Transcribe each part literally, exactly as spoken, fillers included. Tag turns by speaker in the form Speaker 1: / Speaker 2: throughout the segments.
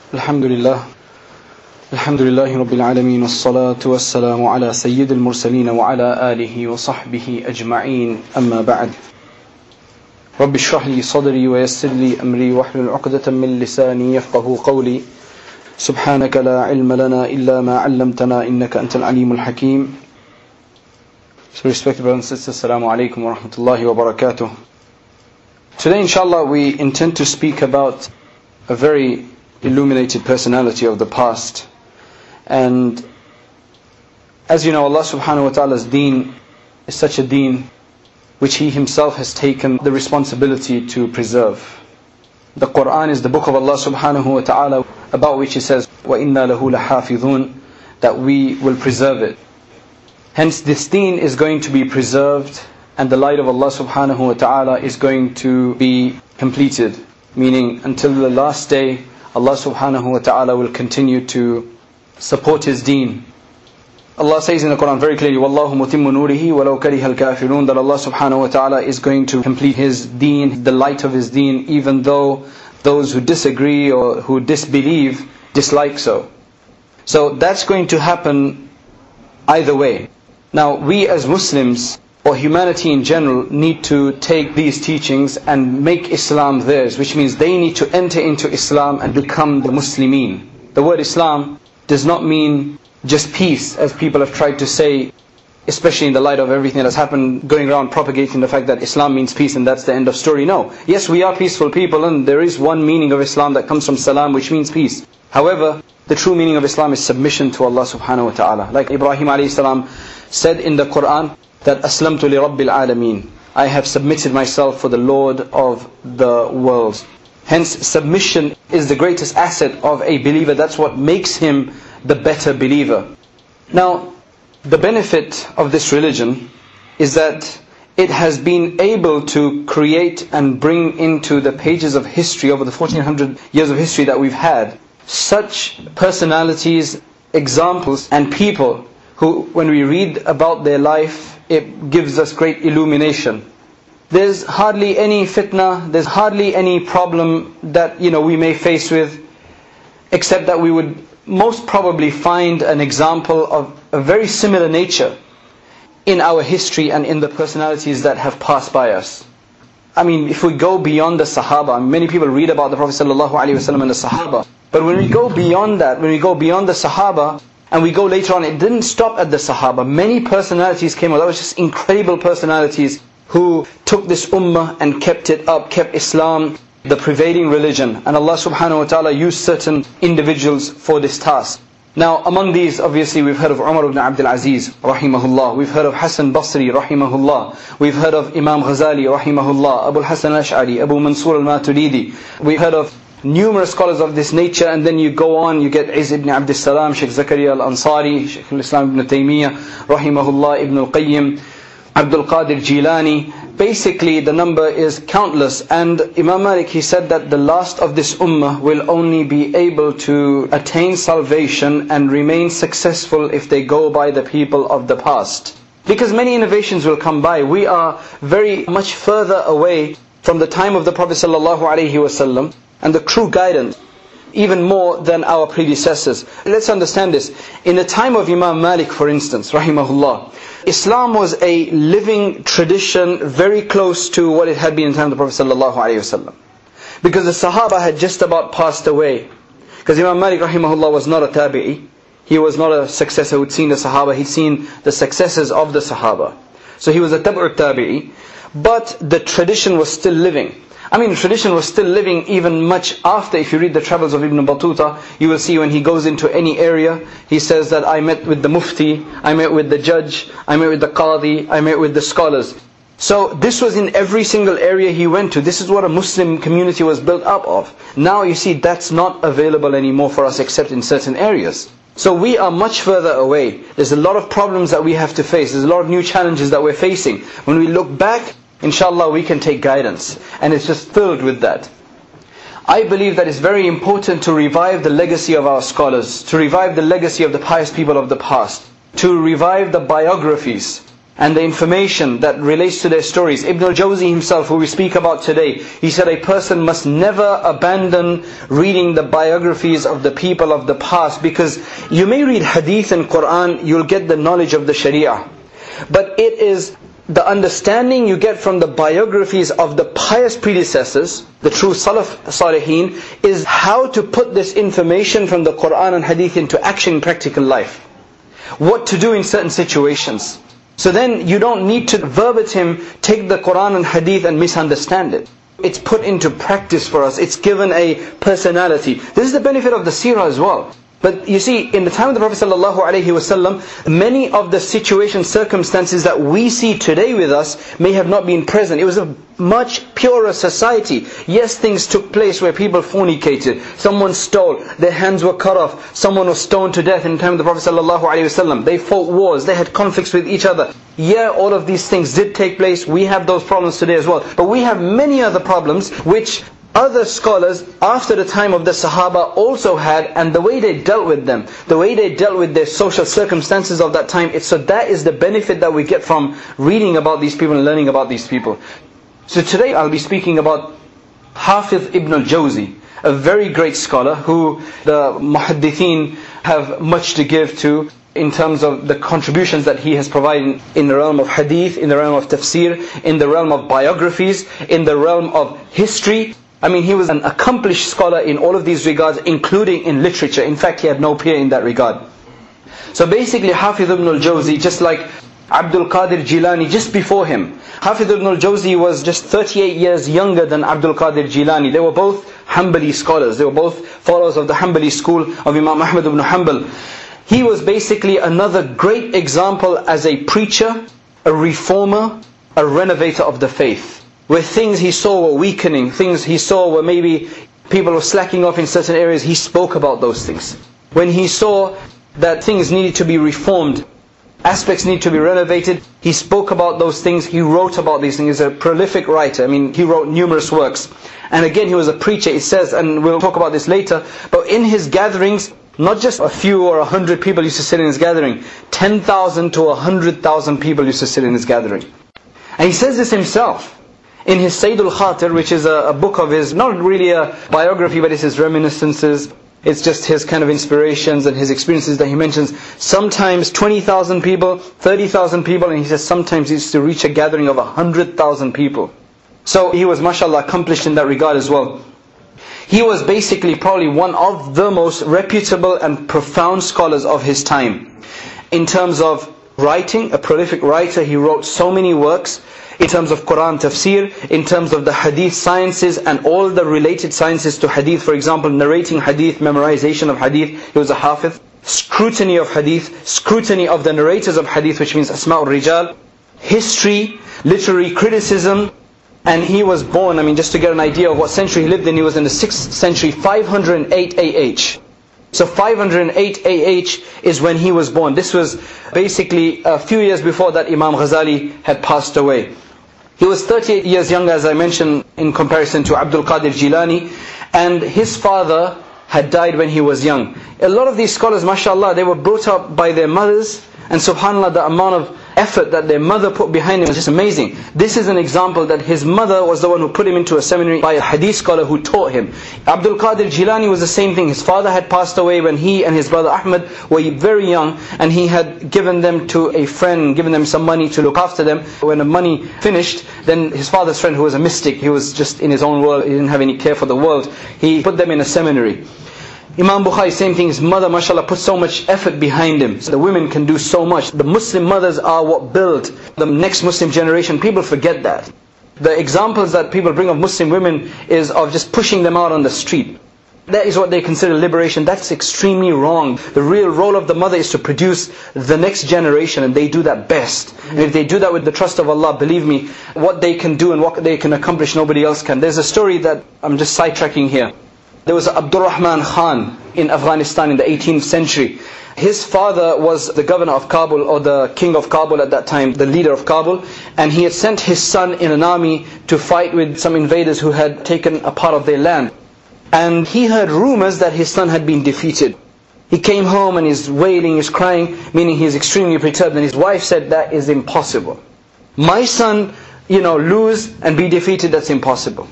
Speaker 1: الحمد لله الحمد لله رب العالمين والصلاة والسلام على سيد المرسلين وعلى آله وصحبه أجمعين أما بعد رب اشرح لي صدري ويسر لي أمري واحلل عقدة من لساني يفقه قولي سبحانك لا علم لنا إلا ما علمتنا إنك أنت العليم الحكيم. So respected brothers and sisters, Assalamu alaikum wa rahmatullahi wa barakatuh. Today inshallah we intend to speak about a very illuminated personality of the past. And as you know, Allah subhanahu wa ta'ala's deen is such a deen which He Himself has taken the responsibility to preserve. The Quran is the book of Allah subhanahu wa ta'ala, about which He says, وَإِنَّا لَهُ لَحَافِظُونَ, that we will preserve it. Hence this deen is going to be preserved, and the light of Allah subhanahu wa ta'ala is going to be completed. Meaning until the last day, Allah subhanahu wa ta'ala will continue to support His deen. Allah says in the Quran very clearly, وَاللَّهُ مُتِمُّ نُورِهِ وَلَوْ كَرِهَ الْكَافِرُونَ, that Allah subhanahu wa ta'ala is going to complete His deen, the light of His deen, even though those who disagree or who disbelieve dislike so. So that's going to happen either way. Now we as Muslims, or humanity in general, need to take these teachings and make Islam theirs, which means they need to enter into Islam and become the Muslimin. The word Islam does not mean just peace, as people have tried to say, especially in the light of everything that has happened, going around propagating the fact that Islam means peace and that's the end of story. No. Yes, we are peaceful people, and there is one meaning of Islam that comes from salam, which means peace. However, the true meaning of Islam is submission to Allah subhanahu wa ta'ala. Like Ibrahim alayhi salam said in the Quran, that Aslamtu li Rabbil Alameen, I have submitted myself for the Lord of the worlds. Hence submission is the greatest asset of a believer. That's what makes him the better believer. Now the benefit of this religion is that it has been able to create and bring into the pages of history, over the fourteen hundred years of history that we've had, such personalities, examples and people who, when we read about their life, it gives us great illumination. There's hardly any fitna, there's hardly any problem that you know we may face with, except that we would most probably find an example of a very similar nature in our history and in the personalities that have passed by us. I mean, if we go beyond the Sahaba, many people read about the Prophet sallallahu alaihi wasallam and the Sahaba, but when we go beyond that, when we go beyond the Sahaba, and we go later on, it didn't stop at the Sahaba. Many personalities came out. That was just incredible personalities who took this ummah and kept it up, kept Islam the prevailing religion. And Allah subhanahu wa ta'ala used certain individuals for this task. Now among these, obviously we've heard of Umar ibn Abdul Aziz rahimahullah. We've heard of Hassan Basri rahimahullah. We've heard of Imam Ghazali rahimahullah, Abu al-Hasan al-Ash'ari, Abu Mansur al-Maturidi. We've heard of numerous scholars of this nature, and then you go on, you get Izz ibn Abdul Salam, Shaykh Zakaria al-Ansari, Shaykh al-Islam ibn Taymiyyah, rahimahullah, Ibn al-Qayyim, Abdul Qadir Jilani. Basically the number is countless, and Imam Malik, he said that the last of this ummah will only be able to attain salvation and remain successful if they go by the people of the past. Because many innovations will come by. We are very much further away from the time of the Prophet sallallahu alaihi wasallam and the true guidance, even more than our predecessors. Let's understand this. In the time of Imam Malik, for instance, rahimahullah, Islam was a living tradition very close to what it had been in the time of the Prophet sallallahu alaihi wasallam. Because the Sahaba had just about passed away. Because Imam Malik rahimahullah was not a tabi'i. He was not a successor who'd seen the Sahaba. He'd seen the successors of the Sahaba. So he was a tabi'ut tabi'i. But the tradition was still living. I mean, tradition was still living even much after. If you read the travels of Ibn Battuta, you will see when he goes into any area, he says that I met with the mufti, I met with the judge, I met with the qadi, I met with the scholars. So this was in every single area he went to. This is what a Muslim community was built up of. Now you see that's not available anymore for us except in certain areas. So we are much further away. There's a lot of problems that we have to face. There's a lot of new challenges that we're facing. When we look back, inshallah we can take guidance, and it's just filled with that. I believe that it's very important to revive the legacy of our scholars, to revive the legacy of the pious people of the past, to revive the biographies and the information that relates to their stories. Ibn al-Jawzi himself, who we speak about today, he said a person must never abandon reading the biographies of the people of the past, because you may read hadith and Qur'an, you'll get the knowledge of the Sharia, but it is the understanding you get from the biographies of the pious predecessors, the true Salaf Salihin, is how to put this information from the Qur'an and Hadith into action in practical life. What to do in certain situations. So then you don't need to verbatim take the Qur'an and Hadith and misunderstand it. It's put into practice for us. It's given a personality. This is the benefit of the seerah as well. But you see, in the time of the Prophet ﷺ, many of the situations, circumstances that we see today with us may have not been present. It was a much purer society. Yes, things took place where people fornicated, someone stole, their hands were cut off, someone was stoned to death in the time of the Prophet ﷺ. They fought wars, they had conflicts with each other. Yeah, all of these things did take place. We have those problems today as well. But we have many other problems which other scholars after the time of the Sahaba also had, and the way they dealt with them, the way they dealt with their social circumstances of that time, it's, so that is the benefit that we get from reading about these people and learning about these people. So today I'll be speaking about Hafiz Ibn al-Jawzi, a very great scholar who the muhaddithin have much to give to in terms of the contributions that he has provided in the realm of hadith, in the realm of tafsir, in the realm of biographies, in the realm of history. I mean, he was an accomplished scholar in all of these regards, including in literature. In fact, he had no peer in that regard. So basically, Hafiz ibn al-Jawzi, just like Abdul Qadir Jilani just before him. Hafiz ibn al-Jawzi was just thirty-eight years younger than Abdul Qadir Jilani. They were both Hanbali scholars. They were both followers of the Hanbali school of Imam Ahmad ibn Hanbal. He was basically another great example as a preacher, a reformer, a renovator of the faith. Where things he saw were weakening, things he saw were maybe people were slacking off in certain areas, he spoke about those things. When he saw that things needed to be reformed, aspects need to be renovated, he spoke about those things, he wrote about these things. He's a prolific writer. I mean, he wrote numerous works. And again, he was a preacher, it says, and we'll talk about this later, but in his gatherings, not just a few or a hundred people used to sit in his gathering, ten thousand to a hundred thousand people used to sit in his gathering. And he says this himself. In his Sayyidul Khatir, which is a, a book of his, not really a biography, but it's his reminiscences, it's just his kind of inspirations and his experiences that he mentions. Sometimes twenty thousand people, thirty thousand people, and he says sometimes he used to reach a gathering of one hundred thousand people. So he was, mashallah, accomplished in that regard as well. He was basically probably one of the most reputable and profound scholars of his time. In terms of writing, a prolific writer, he wrote so many works. In terms of Quran tafsir, in terms of the hadith sciences and all the related sciences to hadith, for example, narrating hadith, memorization of hadith, he was a hafiz. Scrutiny of hadith, scrutiny of the narrators of hadith, which means Asma'ul Rijal. History, literary criticism. And he was born, I mean, just to get an idea of what century he lived in, he was in the sixth century, five hundred eight A H. So five hundred eight A H is when he was born. This was basically a few years before that Imam Ghazali had passed away. He was thirty-eight years younger, as I mentioned, in comparison to Abdul Qadir Jilani. And his father had died when he was young. A lot of these scholars, mashallah, they were brought up by their mothers. And subhanAllah, the amount of effort that their mother put behind him was just amazing. This is an example that his mother was the one who put him into a seminary by a hadith scholar who taught him. Abdul Qadir Jilani was the same thing. His father had passed away when he and his brother Ahmad were very young, and he had given them to a friend, given them some money to look after them. When the money finished, then his father's friend, who was a mystic, he was just in his own world, he didn't have any care for the world, he put them in a seminary. Imam Bukhari, same thing, his mother, mashallah, put so much effort behind him. So the women can do so much. The Muslim mothers are what build the next Muslim generation. People forget that. The examples that people bring of Muslim women is of just pushing them out on the street. That is what they consider liberation. That's extremely wrong. The real role of the mother is to produce the next generation, and they do that best. And if they do that with the trust of Allah, believe me, what they can do and what they can accomplish, nobody else can. There's a story that I'm just sidetracking here. There was Abdul Rahman Khan in Afghanistan in the eighteenth century. His father was the governor of Kabul, or the king of Kabul at that time, the leader of Kabul. And he had sent his son in an army to fight with some invaders who had taken a part of their land. And he heard rumors that his son had been defeated. He came home and he's wailing, he's crying, meaning he's extremely perturbed. And his wife said, that is impossible. My son, you know, lose and be defeated, that's impossible.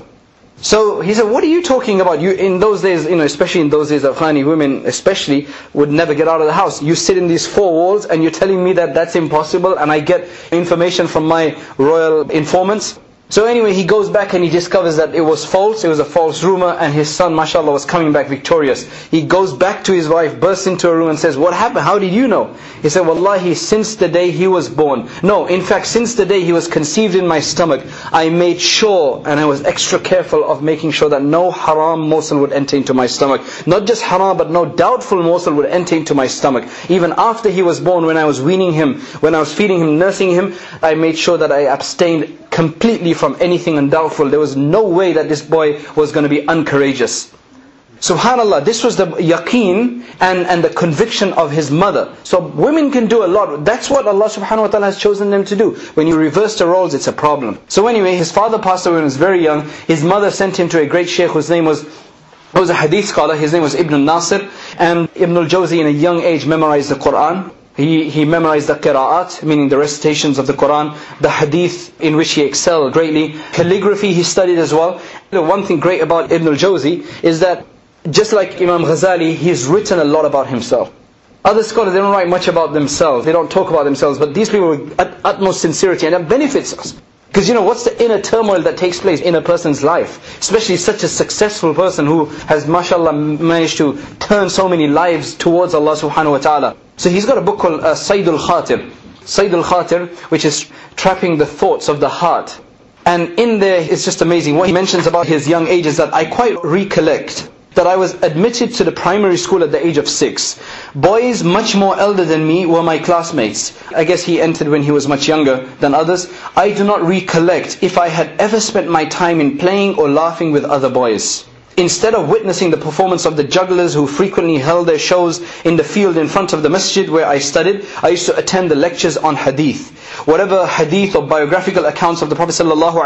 Speaker 1: So he said, what are you talking about? You in those days, you know, especially in those days, Afghani women especially would never get out of the house. You sit in these four walls and you're telling me that that's impossible, and I get information from my royal informants. So anyway, he goes back and he discovers that it was false, it was a false rumor, and his son, mashallah, was coming back victorious. He goes back to his wife, bursts into a room and says, what happened? How did you know? He said, wallahi, since the day he was born, no, in fact, since the day he was conceived in my stomach, I made sure, and I was extra careful of making sure that no haram morsel would enter into my stomach. Not just haram, but no doubtful morsel would enter into my stomach. Even after he was born, when I was weaning him, when I was feeding him, nursing him, I made sure that I abstained completely from anything undoubtful. There was no way that this boy was going to be uncourageous. Subhanallah, this was the yaqeen and, and the conviction of his mother. So women can do a lot. That's what Allah subhanahu wa ta'ala has chosen them to do. When you reverse the roles, it's a problem. So anyway, his father passed away when he was very young. His mother sent him to a great sheikh whose name was, he was a hadith scholar. His name was Ibn al-Nasir. And Ibn al-Jawzi in a young age memorized the Qur'an. He, he memorized the qira'at, meaning the recitations of the Qur'an, the hadith in which he excelled greatly. Calligraphy he studied as well. The one thing great about Ibn al-Jawzi is that just like Imam Ghazali, he's written a lot about himself. Other scholars, they don't write much about themselves, they don't talk about themselves, but these people with utmost sincerity, and that benefits us. Because you know, what's the inner turmoil that takes place in a person's life? Especially such a successful person who has, mashallah, managed to turn so many lives towards Allah subhanahu wa ta'ala. So he's got a book called uh, Saydul Khatir. Saydul Khatir, which is trapping the thoughts of the heart. And in there, it's just amazing. What he mentions about his young age is that I quite recollect that I was admitted to the primary school at the age of six. Boys much more elder than me were my classmates. I guess he entered when he was much younger than others. I do not recollect if I had ever spent my time in playing or laughing with other boys. Instead of witnessing the performance of the jugglers who frequently held their shows in the field in front of the masjid where I studied, I used to attend the lectures on hadith. Whatever hadith or biographical accounts of the Prophet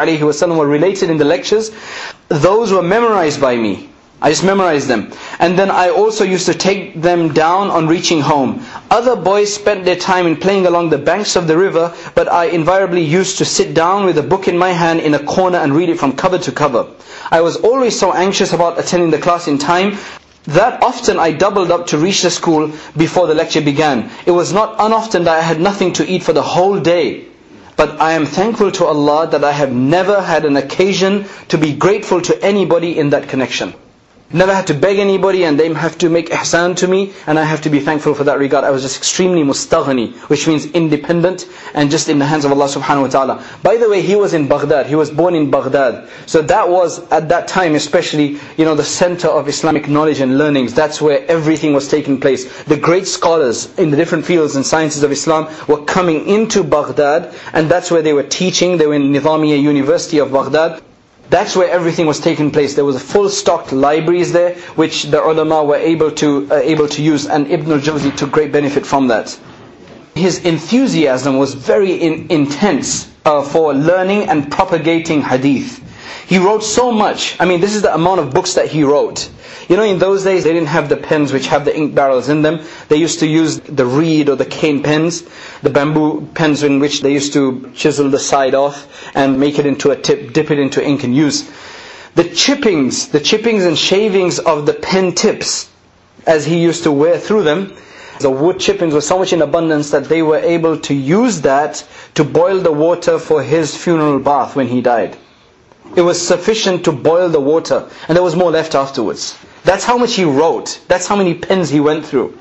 Speaker 1: ﷺ were related in the lectures, those were memorized by me. I just memorized them. And then I also used to take them down on reaching home. Other boys spent their time in playing along the banks of the river, but I invariably used to sit down with a book in my hand in a corner and read it from cover to cover. I was always so anxious about attending the class in time that often I doubled up to reach the school before the lecture began. It was not unoften that I had nothing to eat for the whole day. But I am thankful to Allah that I have never had an occasion to be grateful to anybody in that connection. Never had to beg anybody and they have to make ihsan to me, and I have to be thankful for that regard. I was just extremely mustaghni, which means independent and just in the hands of Allah subhanahu wa ta'ala. By the way, he was in Baghdad. He was born in Baghdad. So that was, at that time especially, you know, the center of Islamic knowledge and learnings. That's where everything was taking place. The great scholars in the different fields and sciences of Islam were coming into Baghdad, and that's where they were teaching. They were in Nizamiya University of Baghdad. That's where everything was taking place. There was a full stocked libraries there, which the ulama were able to uh, able to use, and Ibn al-Jawzi took great benefit from that. His enthusiasm was very in, intense uh, for learning and propagating hadith. He wrote so much. I mean, this is the amount of books that he wrote. You know, in those days, they didn't have the pens which have the ink barrels in them. They used to use the reed or the cane pens, the bamboo pens in which they used to chisel the side off and make it into a tip, dip it into ink and use. The chippings, the chippings and shavings of the pen tips, as he used to wear through them, the wood chippings were so much in abundance that they were able to use that to boil the water for his funeral bath when he died. It was sufficient to boil the water, and there was more left afterwards. That's how much he wrote. That's how many pens he went through.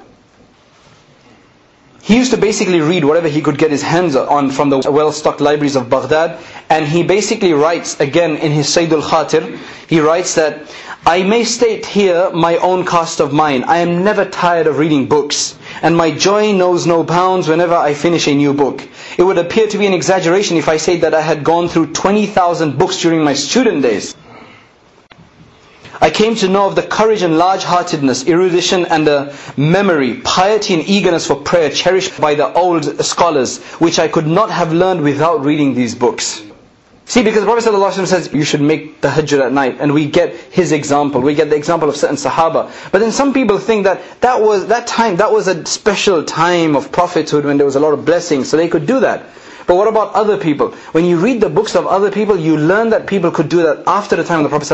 Speaker 1: He used to basically read whatever he could get his hands on from the well-stocked libraries of Baghdad. And he basically writes, again in his Saydul Khatir, he writes that, I may state here my own cast of mind. I am never tired of reading books, and my joy knows no bounds whenever I finish a new book. It would appear to be an exaggeration if I say that I had gone through twenty thousand books during my student days. I came to know of the courage and large-heartedness, erudition and the memory, piety and eagerness for prayer cherished by the old scholars, which I could not have learned without reading these books. See, because the Prophet ﷺ says you should make tahajjud at night, and we get his example. We get the example of certain Sahaba. But then some people think that that was that time, that was a special time of prophethood when there was a lot of blessings, so they could do that. But what about other people? When you read the books of other people, you learn that people could do that after the time of the Prophet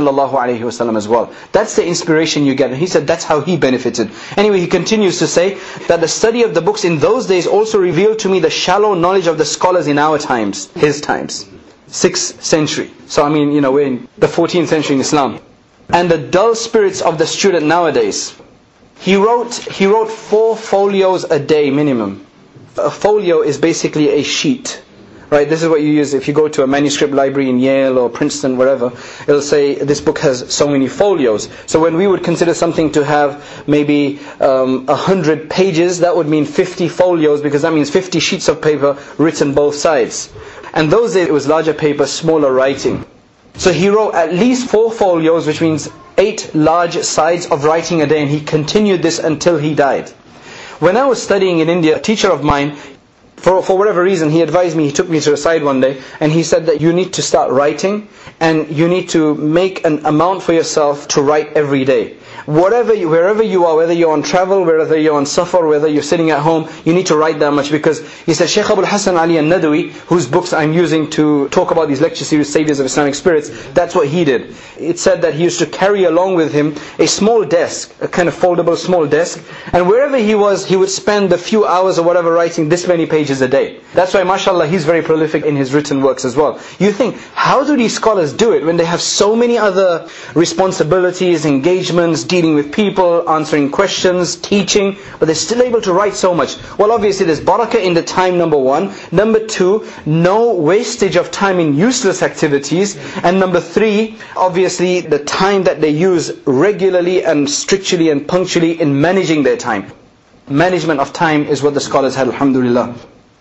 Speaker 1: ﷺ as well. That's the inspiration you get. And he said that's how he benefited. Anyway, he continues to say that the study of the books in those days also revealed to me the shallow knowledge of the scholars in our times, his times. sixth century. So I mean, you know, we're in the fourteenth century in Islam. And the dull spirits of the student nowadays. He wrote, he wrote four folios a day minimum. A folio is basically a sheet. Right, this is what you use if you go to a manuscript library in Yale or Princeton, wherever. It'll say this book has so many folios. So when we would consider something to have maybe um, a hundred pages, that would mean fifty folios, because that means fifty sheets of paper written both sides. And those days it was larger paper, smaller writing. So he wrote at least four folios, which means eight large sides of writing a day, and he continued this until he died. When I was studying in India, a teacher of mine, For, for whatever reason, he advised me, he took me to the side one day, and he said that you need to start writing, and you need to make an amount for yourself to write every day. Whatever you, wherever you are, whether you're on travel, whether you're on safar, whether you're sitting at home, you need to write that much, because he said Shaykh Abul Hasan Ali al-Nadawi, whose books I'm using to talk about these lecture series, Saviors of Islamic Spirits, that's what he did. It said that he used to carry along with him a small desk, a kind of foldable small desk, and wherever he was, he would spend a few hours or whatever writing this many pages a day. That's why, mashallah, he's very prolific in his written works as well. You think, how do these scholars do it when they have so many other responsibilities, engagements, dealing with people, answering questions, teaching, but they're still able to write so much? Well, obviously there's barakah in the time, number one. Number two, no wastage of time in useless activities. And number three, obviously the time that they use regularly and strictly and punctually in managing their time. Management of time is what the scholars had, alhamdulillah.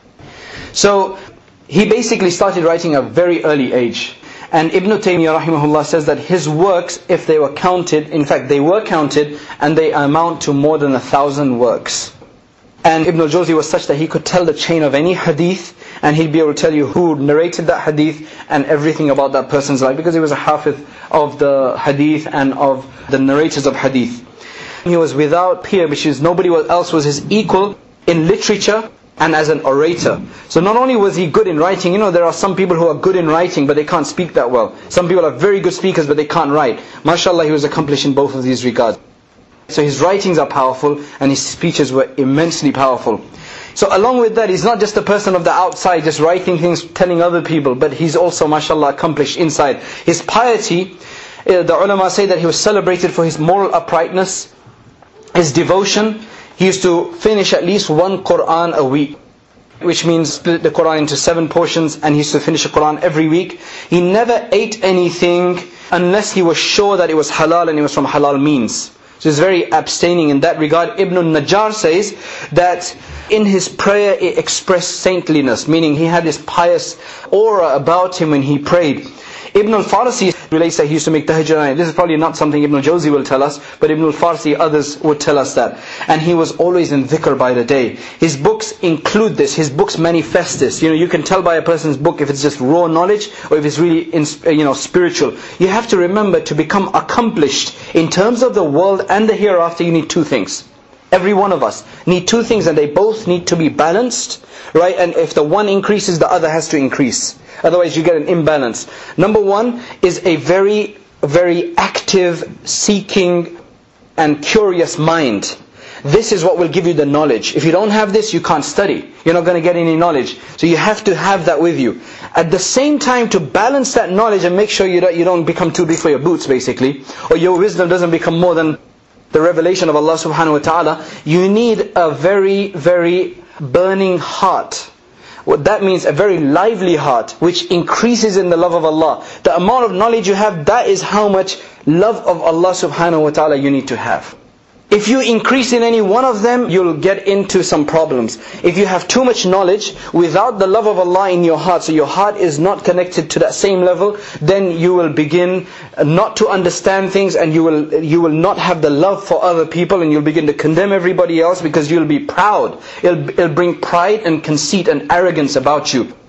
Speaker 1: So he basically started writing at a very early age. And Ibn Taymiyyah rahimahullah says that his works, if they were counted, in fact they were counted, and they amount to more than a thousand works. And Ibn al-Jawzi was such that he could tell the chain of any hadith, and he'd be able to tell you who narrated that hadith and everything about that person's life, because he was a hafiz of the hadith and of the narrators of hadith. He was without peer, which is nobody else was his equal in literature and as an orator. So not only was he good in writing, you know, there are some people who are good in writing but they can't speak that well. Some people are very good speakers but they can't write. MashaAllah, he was accomplished in both of these regards. So his writings are powerful and his speeches were immensely powerful. So along with that, he's not just a person of the outside just writing things, telling other people, but he's also, mashallah, accomplished inside. His piety, the ulama say that he was celebrated for his moral uprightness, his devotion. He used to finish at least one Qur'an a week, which means split the Qur'an into seven portions, and he used to finish the Qur'an every week. He never ate anything unless he was sure that it was halal and it was from halal means. So he's very abstaining in that regard. Ibn al-Najjar says that in his prayer it expressed saintliness, meaning he had this pious aura about him when he prayed. Ibn al-Farsi relates that he used to make tahajjud at night. This is probably not something Ibn al-Jawzi will tell us, but Ibn al-Farsi, others would tell us that. And he was always in dhikr by the day. His books include this, his books manifest this. You know, you can tell by a person's book if it's just raw knowledge or if it's really, you know, spiritual. You have to remember, to become accomplished in terms of the world and the hereafter, you need two things. Every one of us need two things, and they both need to be balanced, right? And if the one increases, the other has to increase. Otherwise you get an imbalance. Number one is a very, very active, seeking and curious mind. This is what will give you the knowledge. If you don't have this, you can't study. You're not going to get any knowledge. So you have to have that with you. At the same time, to balance that knowledge and make sure you don't, you don't become too big for your boots, basically, or your wisdom doesn't become more than the revelation of Allah subhanahu wa ta'ala, you need a very, very burning heart. What that means, a very lively heart, which increases in the love of Allah. The amount of knowledge you have, that is how much love of Allah subhanahu wa ta'ala you need to have. If you increase in any one of them, you'll get into some problems. If you have too much knowledge without the love of Allah in your heart, so your heart is not connected to that same level, then you will begin not to understand things, and you will you will not have the love for other people, and you'll begin to condemn everybody else because you'll be proud. It'll, it'll bring pride and conceit and arrogance about you.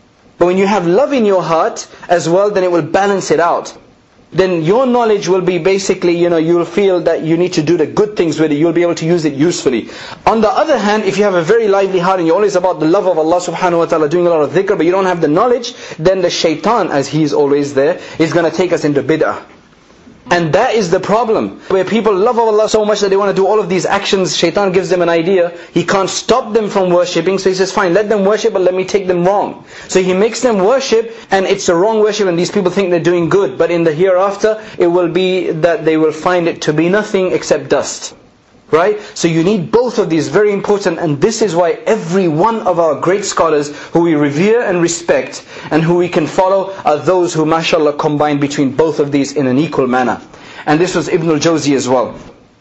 Speaker 1: But when you have love in your heart as well, then it will balance it out. Then your knowledge will be basically, you know, you'll feel that you need to do the good things with it. You'll be able to use it usefully. On the other hand, if you have a very lively heart and you're always about the love of Allah subhanahu wa ta'ala, doing a lot of dhikr, but you don't have the knowledge, then the shaitan, as he's always there, is going to take us into bid'ah. And that is the problem, where people love Allah so much that they want to do all of these actions. Shaitan gives them an idea. He can't stop them from worshipping, so he says, fine, let them worship, but let me take them wrong. So he makes them worship, and it's a wrong worship, and these people think they're doing good. But in the hereafter, it will be that they will find it to be nothing except dust. Right? So you need both of these, very important, and this is why every one of our great scholars who we revere and respect and who we can follow are those who, mashallah, combine between both of these in an equal manner. And this was Ibn al-Jawzi as well.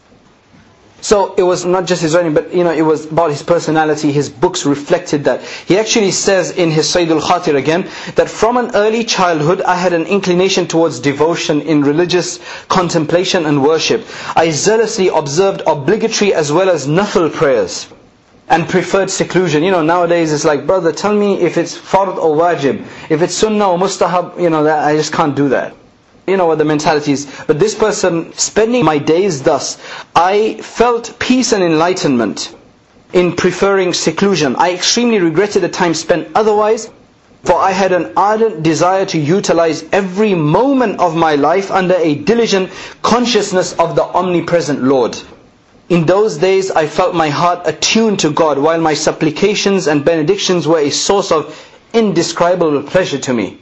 Speaker 1: So it was not just his writing, but you know, it was about his personality. His books reflected that. He actually says in his Sayyid al-Khatir again, that from an early childhood I had an inclination towards devotion in religious contemplation and worship. I zealously observed obligatory as well as nafil prayers, and preferred seclusion. You know, nowadays it's like, brother, tell me if it's fard or wajib. If it's sunnah or mustahab, you know, that I just can't do that. You know what the mentality is. But this person, spending my days thus, I felt peace and enlightenment in preferring seclusion. I extremely regretted the time spent otherwise, for I had an ardent desire to utilize every moment of my life under a diligent consciousness of the omnipresent Lord. In those days I felt my heart attuned to God, while my supplications and benedictions were a source of indescribable pleasure to me.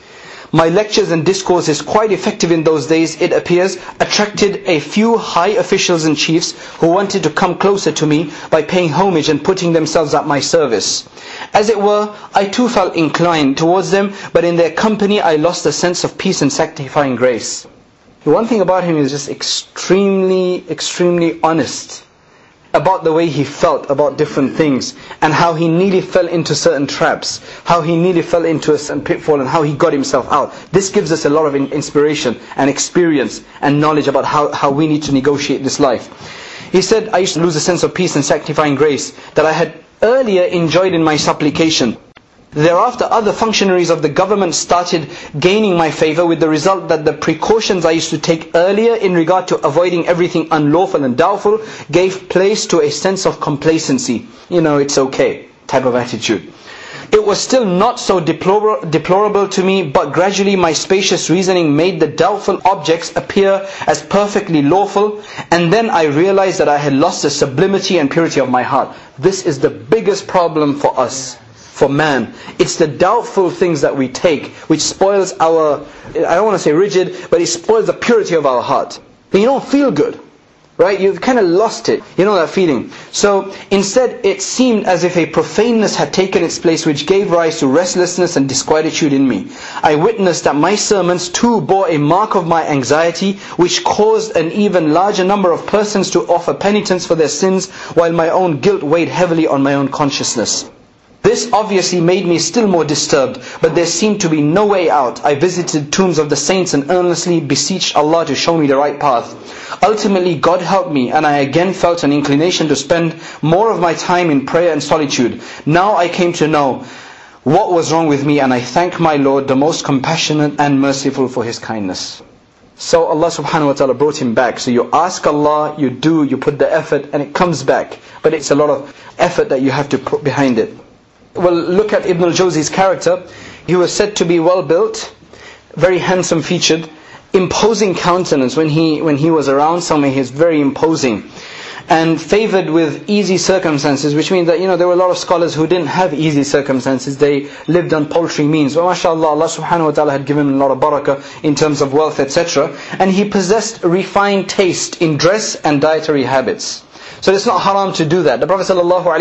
Speaker 1: My lectures and discourses, quite effective in those days, it appears, attracted a few high officials and chiefs who wanted to come closer to me by paying homage and putting themselves at my service. As it were, I too felt inclined towards them, but in their company I lost a sense of peace and sanctifying grace. The one thing about him is just extremely, extremely honest about the way he felt about different things, and how he nearly fell into certain traps, how he nearly fell into a certain pitfall, and how he got himself out. This gives us a lot of inspiration and experience and knowledge about how, how we need to negotiate this life. He said, I used to lose a sense of peace and sanctifying grace that I had earlier enjoyed in my supplication. Thereafter, other functionaries of the government started gaining my favor, with the result that the precautions I used to take earlier in regard to avoiding everything unlawful and doubtful gave place to a sense of complacency. You know, it's okay type of attitude. It was still not so deplorable, deplorable to me, but gradually my spacious reasoning made the doubtful objects appear as perfectly lawful, and then I realized that I had lost the sublimity and purity of my heart. This is the biggest problem for us. For man, it's the doubtful things that we take which spoils our, I don't want to say rigid, but it spoils the purity of our heart. And you don't feel good, right? You've kind of lost it. You know that feeling. So instead, it seemed as if a profaneness had taken its place, which gave rise to restlessness and disquietude in me. I witnessed that my sermons too bore a mark of my anxiety, which caused an even larger number of persons to offer penitence for their sins, while my own guilt weighed heavily on my own consciousness. This obviously made me still more disturbed, but there seemed to be no way out. I visited tombs of the saints and earnestly beseeched Allah to show me the right path. Ultimately, God helped me, and I again felt an inclination to spend more of my time in prayer and solitude. Now I came to know what was wrong with me, and I thank my Lord, the most compassionate and merciful, for His kindness. So Allah subhanahu wa ta'ala brought him back. So you ask Allah, you do, you put the effort, and it comes back. But it's a lot of effort that you have to put behind it. Well, look at Ibn al-Jawzi's character. He was said to be well built, very handsome featured, imposing countenance. When he when he was around somewhere, he was very imposing, and favoured with easy circumstances, which means that, you know, there were a lot of scholars who didn't have easy circumstances. They lived on paltry means. Well, mashallah, Allah subhanahu wa ta'ala had given him a lot of barakah in terms of wealth, et cetera. And he possessed refined taste in dress and dietary habits. So it's not haram to do that. The Prophet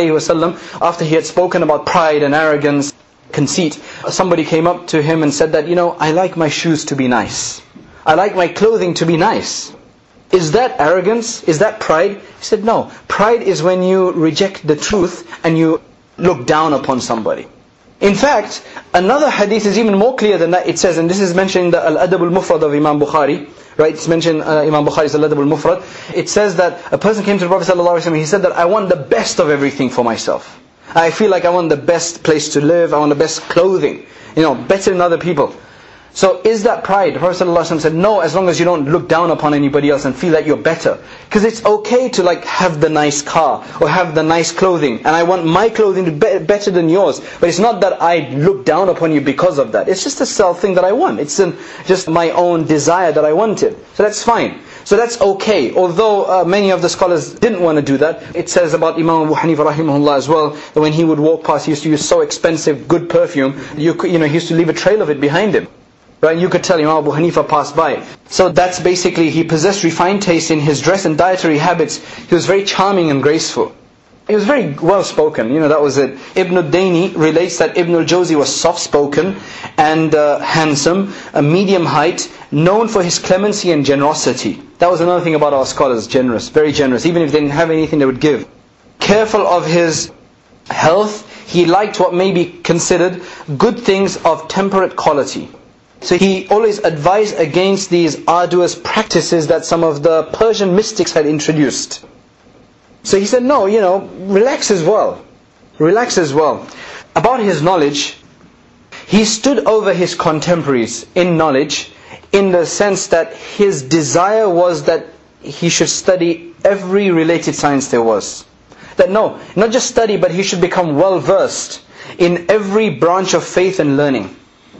Speaker 1: ﷺ, after he had spoken about pride and arrogance, conceit, somebody came up to him and said that, you know, I like my shoes to be nice. I like my clothing to be nice. Is that arrogance? Is that pride? He said, no. Pride is when you reject the truth and you look down upon somebody. In fact, another hadith is even more clear than that. It says, and this is mentioned in the Al-Adab al-Mufrad of Imam Bukhari, right? It's mentioned, uh, Imam Bukhari's Al-Adab al-Mufrad. It says that a person came to the Prophet ﷺ, he said that I want the best of everything for myself. I feel like I want the best place to live, I want the best clothing, you know, better than other people. So is that pride? The Prophet ﷺ said, no, as long as you don't look down upon anybody else and feel that you're better. Because it's okay to like have the nice car or have the nice clothing, and I want my clothing to be better than yours. But it's not that I look down upon you because of that. It's just a self thing that I want. It's an, just my own desire that I wanted. So that's fine. So that's okay. Although uh, many of the scholars didn't want to do that. It says about Imam Abu Hanifa rahimahullah as well, that when he would walk past, he used to use so expensive, good perfume, you, could, you know, he used to leave a trail of it behind him. Right? You could tell Imam Abu Hanifa passed by. So that's basically, he possessed refined taste in his dress and dietary habits. He was very charming and graceful. He was very well spoken, you know, that was it. Ibn al-Dayni relates that Ibn al-Jawzi was soft spoken and uh, handsome, a medium height, known for his clemency and generosity. That was another thing about our scholars, generous, very generous. Even if they didn't have anything, they would give. Careful of his health, he liked what may be considered good things of temperate quality. So he always advised against these arduous practices that some of the Persian mystics had introduced. So he said, no, you know, relax as well. Relax as well. About his knowledge, he stood over his contemporaries in knowledge, in the sense that his desire was that he should study every related science there was. That no, not just study, but he should become well versed in every branch of faith and learning.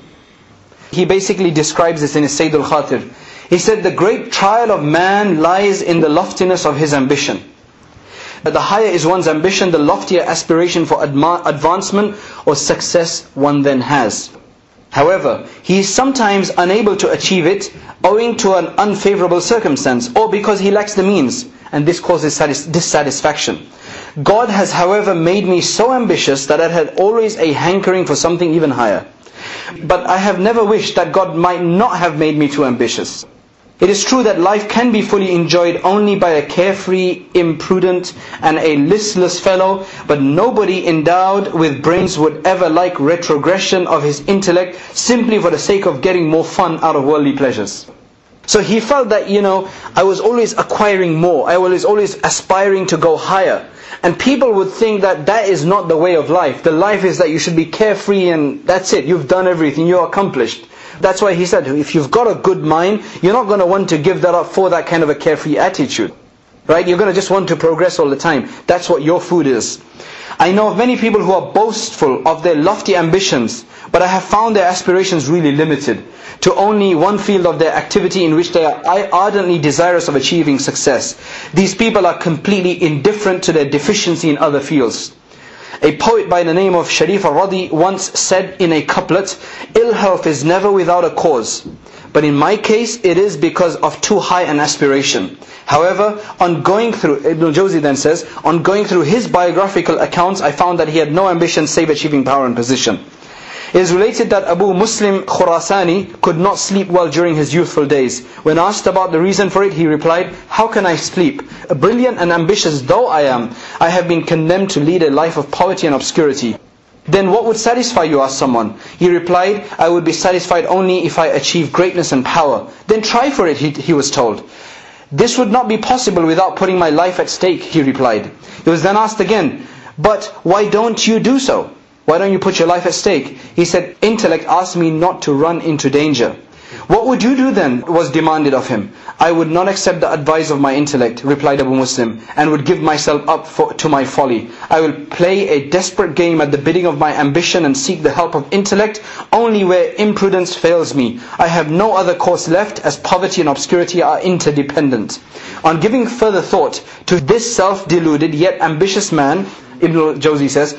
Speaker 1: He basically describes this in his Sayyid al-Khatir. He said, the great trial of man lies in the loftiness of his ambition. But the higher is one's ambition, the loftier aspiration for adma- advancement or success one then has. However, he is sometimes unable to achieve it owing to an unfavorable circumstance or because he lacks the means, and this causes satis- dissatisfaction. God has, however, made me so ambitious that I had always a hankering for something even higher. But I have never wished that God might not have made me too ambitious. It is true that life can be fully enjoyed only by a carefree, imprudent and a listless fellow, but nobody endowed with brains would ever like retrogression of his intellect simply for the sake of getting more fun out of worldly pleasures. So he felt that, you know, I was always acquiring more, I was always aspiring to go higher. And people would think that that is not the way of life. The life is that you should be carefree and that's it, you've done everything, you're accomplished. That's why he said, if you've got a good mind, you're not going to want to give that up for that kind of a carefree attitude. Right? You're going to just want to progress all the time. That's what your food is. I know of many people who are boastful of their lofty ambitions, but I have found their aspirations really limited to only one field of their activity in which they are ardently desirous of achieving success. These people are completely indifferent to their deficiency in other fields. A poet by the name of Sharif al-Radi once said in a couplet, ill health is never without a cause, but in my case it is because of too high an aspiration. However, on going through, Ibn al-Jawzi then says, on going through his biographical accounts, I found that he had no ambition save achieving power and position. It is related that Abu Muslim Khurasani could not sleep well during his youthful days. When asked about the reason for it, he replied, how can I sleep? Brilliant and ambitious though I am, I have been condemned to lead a life of poverty and obscurity. Then what would satisfy you? Asked someone. He replied, I would be satisfied only if I achieve greatness and power. Then try for it, he, he was told. This would not be possible without putting my life at stake, he replied. He was then asked again, but why don't you do so? Why don't you put your life at stake? He said, intellect asked me not to run into danger. What would you do then? Was demanded of him. I would not accept the advice of my intellect, replied Abu Muslim, and would give myself up for, to my folly. I will play a desperate game at the bidding of my ambition and seek the help of intellect only where imprudence fails me. I have no other course left, as poverty and obscurity are interdependent. On giving further thought to this self-deluded yet ambitious man, Ibn al-Jawzi says,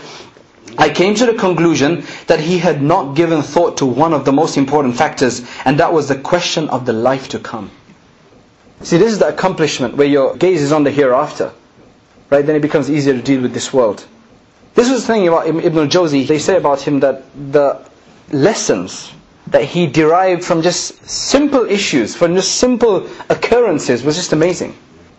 Speaker 1: I came to the conclusion that he had not given thought to one of the most important factors, and that was the question of the life to come. See, this is the accomplishment where your gaze is on the hereafter. Right? Then it becomes easier to deal with this world. This was the thing about Ibn al-Jawzi. They say about him that the lessons that he derived from just simple issues, from just simple occurrences, was just amazing.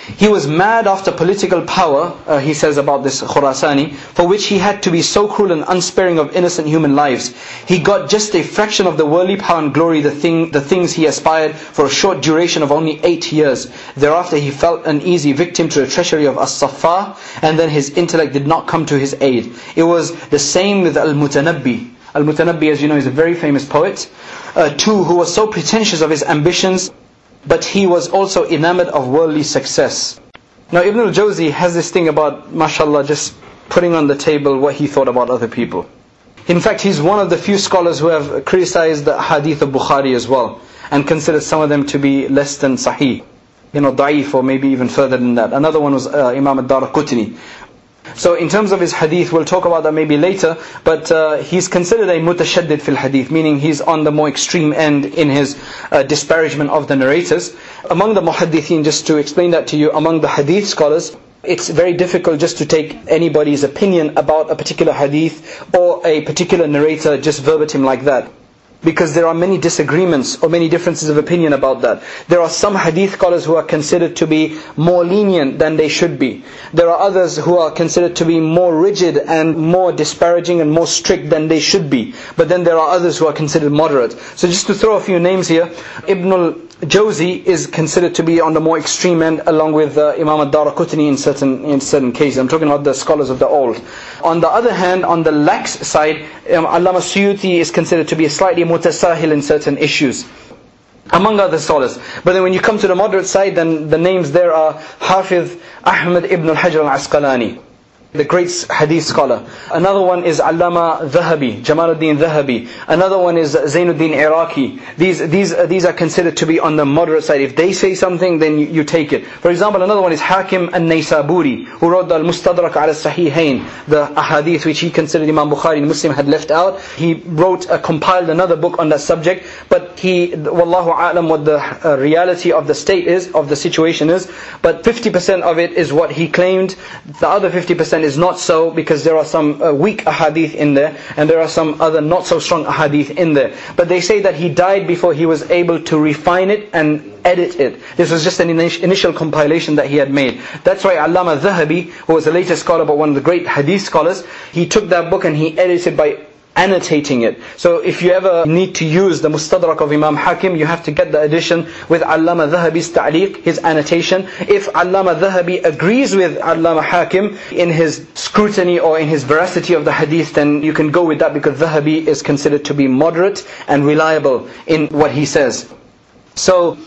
Speaker 1: He was mad after political power, uh, he says about this Khurasani, for which he had to be so cruel and unsparing of innocent human lives. He got just a fraction of the worldly power and glory, the thing, the things he aspired, for a short duration of only eight years. Thereafter he fell an easy victim to the treachery of As-Saffah, and then his intellect did not come to his aid. It was the same with Al-Mutanabbi. Al-Mutanabbi, as you know, is a very famous poet, uh, too, who was so pretentious of his ambitions, but he was also enamored of worldly success. Now Ibn al-Jawzi has this thing about, mashallah, just putting on the table what he thought about other people. In fact, he's one of the few scholars who have criticized the hadith of Bukhari as well, and considered some of them to be less than sahih, you know, da'if, or maybe even further than that. Another one was uh, Imam ad-Daraqutni. So in terms of his hadith, we'll talk about that maybe later, but uh, he's considered a mutashaddid fil hadith, meaning he's on the more extreme end in his uh, disparagement of the narrators. Among the muhaddithin, just to explain that to you, among the hadith scholars, it's very difficult just to take anybody's opinion about a particular hadith or a particular narrator just verbatim like that, because there are many disagreements or many differences of opinion about that. There are some hadith scholars who are considered to be more lenient than they should be. There are others who are considered to be more rigid and more disparaging and more strict than they should be. But then there are others who are considered moderate. So just to throw a few names here, Ibn al-Jawzi is considered to be on the more extreme end, along with uh, Imam ad-Daraqutni in certain in certain cases. I'm talking about the scholars of the old. On the other hand, on the lax side, um, Allama Suyuti is considered to be slightly mutasahil in certain issues, among other scholars. But then when you come to the moderate side, then the names there are Hafiz Ahmad ibn al-Hajar al-Asqalani, the great hadith scholar. Another one is Allama Dhahabi, Jamaluddin Dhahabi. Another one is Zainuddin Iraqi. These these uh, these are considered to be on the moderate side. If they say something, then you, you take it. For example, another one is Hakim al-Naysaburi, who wrote the Al-Mustadrak al-Sahihain, the ahadith which he considered Imam Bukhari and Muslim had left out. He wrote, uh, compiled another book on that subject, but he, wallahu a'lam, what the uh, reality of the state is, of the situation is, but fifty percent of it is what he claimed. The other fifty percent is not so, because there are some uh, weak ahadith in there, and there are some other not so strong ahadith in there. But they say that he died before he was able to refine it and edit it. This was just an initial compilation that he had made. That's why Allama Dhahabi, who was a later scholar but one of the great hadith scholars, he took that book and he edited by annotating it. So if you ever need to use the Mustadrak of Imam Hakim, you have to get the edition with Allama Dhahabi's ta'liq, his annotation. If Allama Dhahabi agrees with Allama Hakim in his scrutiny or in his veracity of the hadith, then you can go with that, because Dhahabi is considered to be moderate and reliable in what he says. So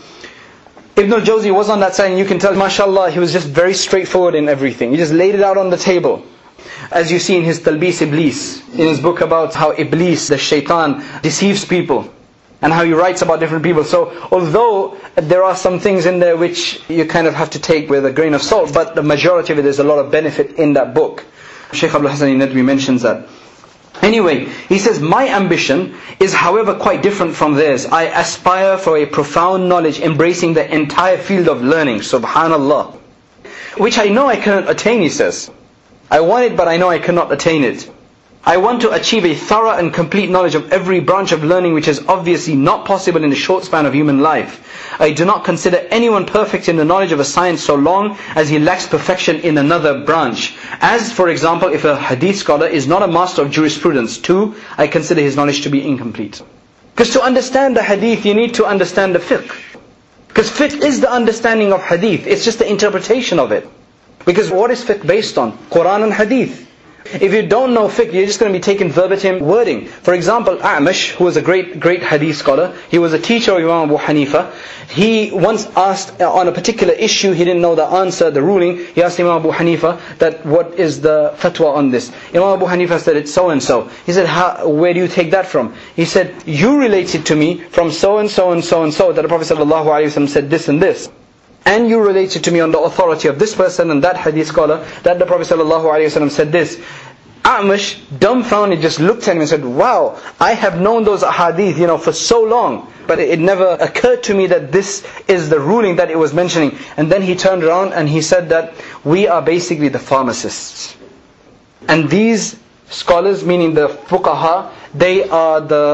Speaker 1: Ibn al-Jawzi was on that side, and you can tell, mashallah, he was just very straightforward in everything. He just laid it out on the table. As you see in his Talbis Iblis, in his book about how Iblis, the shaitan, deceives people, and how he writes about different people. So although there are some things in there which you kind of have to take with a grain of salt, but the majority of it, there's a lot of benefit in that book. Shaykh Abdul Hasan Nadwi mentions that. Anyway, he says, my ambition is however quite different from theirs. I aspire for a profound knowledge embracing the entire field of learning, subhanallah, which I know I cannot attain, he says. I want it, but I know I cannot attain it. I want to achieve a thorough and complete knowledge of every branch of learning, which is obviously not possible in the short span of human life. I do not consider anyone perfect in the knowledge of a science so long as he lacks perfection in another branch. As, for example, if a hadith scholar is not a master of jurisprudence, too, I consider his knowledge to be incomplete. Because to understand the hadith, you need to understand the fiqh. Because fiqh is the understanding of hadith. It's just the interpretation of it. Because what is fiqh based on? Quran and hadith. If you don't know fiqh, you're just going to be taking verbatim wording. For example, A'mash, who was a great, great hadith scholar, he was a teacher of Imam Abu Hanifa. He once asked on a particular issue, he didn't know the answer, the ruling. He asked Imam Abu Hanifa that what is the fatwa on this. Imam Abu Hanifa said it's so and so. He said, How, where do you take that from? He said, you related to me from so and so and so and so that the Prophet ﷺ said this and this. And you related to me on the authority of this person and that hadith scholar that the Prophet ﷺ said this. A'mash, dumbfounded, just looked at him and said, wow, I have known those ahadith, you know, for so long, but it never occurred to me that this is the ruling that it was mentioning. And then he turned around and he said that we are basically the pharmacists. And these scholars, meaning the fuqaha, they are the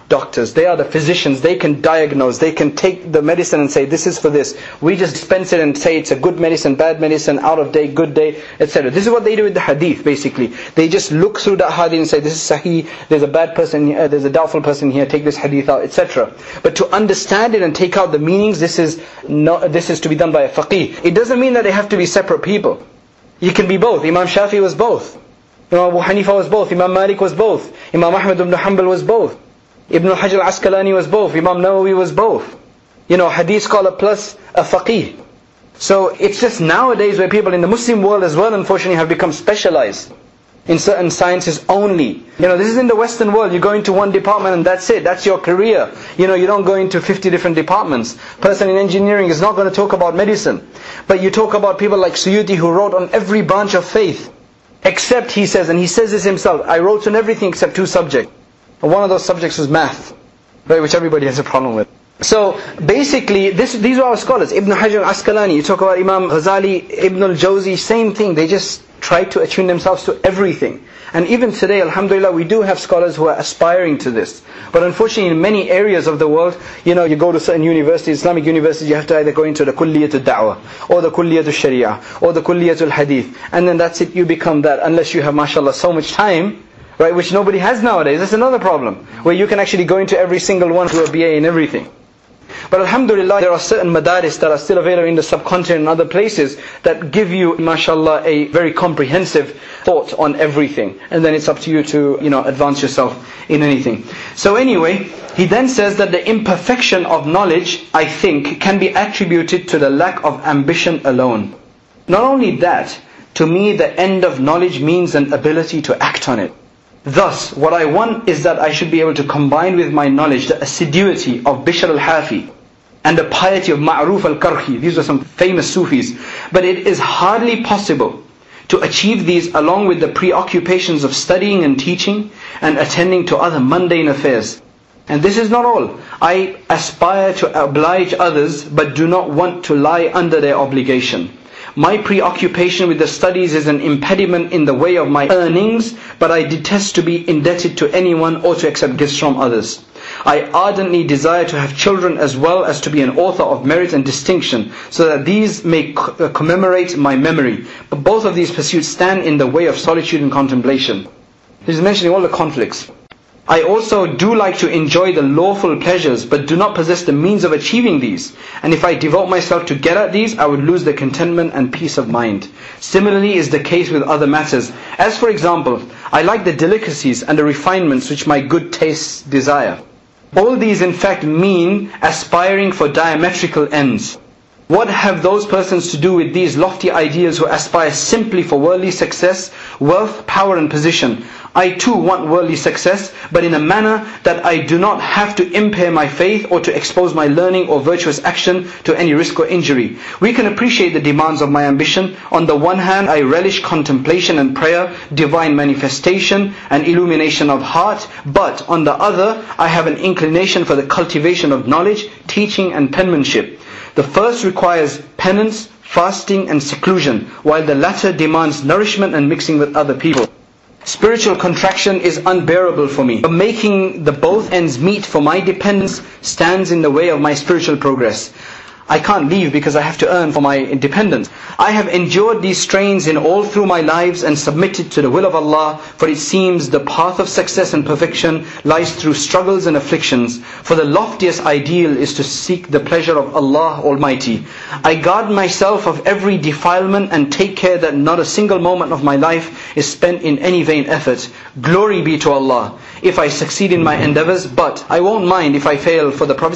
Speaker 1: doctors, they are the physicians, they can diagnose, they can take the medicine and say this is for this. We just dispense it and say it's a good medicine, bad medicine, out of date, good day, et cetera. This is what they do with the hadith basically. They just look through that hadith and say this is sahih, there's a bad person here, there's a doubtful person here, take this hadith out, et cetera. But to understand it and take out the meanings, this is not, this is to be done by a faqih. It doesn't mean that they have to be separate people. You can be both. Imam Shafi was both. Imam Abu Hanifa was both. Imam Malik was both. Imam Ahmad ibn Hanbal was both. Ibn Hajar al-Asqalani was both. Imam Nawawi was both. You know, hadith scholar plus a faqih. So it's just nowadays where people in the Muslim world as well, unfortunately, have become specialized in certain sciences only. You know, this is in the Western world. You go into one department and that's it. That's your career. You know, you don't go into fifty different departments. Person in engineering is not going to talk about medicine. But you talk about people like Suyuti who wrote on every branch of faith. Except, he says, and he says this himself, I wrote on everything except two subjects. And one of those subjects was math, right, which everybody has a problem with. So basically, this, these are our scholars. Ibn Hajar al-Asqalani, you talk about Imam Ghazali, Ibn al-Jawzi, same thing. They just try to attune themselves to everything. And even today, alhamdulillah, we do have scholars who are aspiring to this. But unfortunately, in many areas of the world, you know, you go to certain universities, Islamic universities, you have to either go into the Kulliyatul Da'wah, or the Kulliyatul Sharia, or the Kulliyatul Hadith. And then that's it, you become that, unless you have, mashallah, so much time, right, which nobody has nowadays. That's another problem, where you can actually go into every single one to a B A in everything. But alhamdulillah, there are certain madaris that are still available in the subcontinent and other places that give you, mashallah, a very comprehensive thought on everything. And then it's up to you to, you know, advance yourself in anything. So anyway, he then says that the imperfection of knowledge, I think, can be attributed to the lack of ambition alone. Not only that, to me the end of knowledge means an ability to act on it. Thus, what I want is that I should be able to combine with my knowledge the assiduity of Bishr al-Hafi and the piety of Ma'ruf al-Karhi. These are some famous Sufis. But it is hardly possible to achieve these along with the preoccupations of studying and teaching and attending to other mundane affairs. And this is not all. I aspire to oblige others but do not want to lie under their obligation. My preoccupation with the studies is an impediment in the way of my earnings, but I detest to be indebted to anyone or to accept gifts from others. I ardently desire to have children as well as to be an author of merit and distinction, so that these may commemorate my memory. But both of these pursuits stand in the way of solitude and contemplation. He's mentioning all the conflicts. I also do like to enjoy the lawful pleasures, but do not possess the means of achieving these. And if I devote myself to get at these, I would lose the contentment and peace of mind. Similarly is the case with other matters. As for example, I like the delicacies and the refinements which my good tastes desire. All these in fact mean aspiring for diametrical ends. What have those persons to do with these lofty ideals who aspire simply for worldly success, wealth, power and position? I too want worldly success, but in a manner that I do not have to impair my faith or to expose my learning or virtuous action to any risk or injury. We can appreciate the demands of my ambition. On the one hand, I relish contemplation and prayer, divine manifestation and illumination of heart. But on the other, I have an inclination for the cultivation of knowledge, teaching and penmanship. The first requires penance, fasting and seclusion, while the latter demands nourishment and mixing with other people. Spiritual contraction is unbearable for me, but making the both ends meet for my dependence stands in the way of my spiritual progress. I can't leave because I have to earn for my independence. I have endured these strains in all through my lives and submitted to the will of Allah, for it seems the path of success and perfection lies through struggles and afflictions. For the loftiest ideal is to seek the pleasure of Allah Almighty. I guard myself of every defilement and take care that not a single moment of my life is spent in any vain effort. Glory be to Allah if I succeed in my endeavors, but I won't mind if I fail, for the Prophet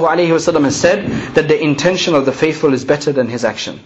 Speaker 1: ﷺ has said that the intention of the faithful is better than his action.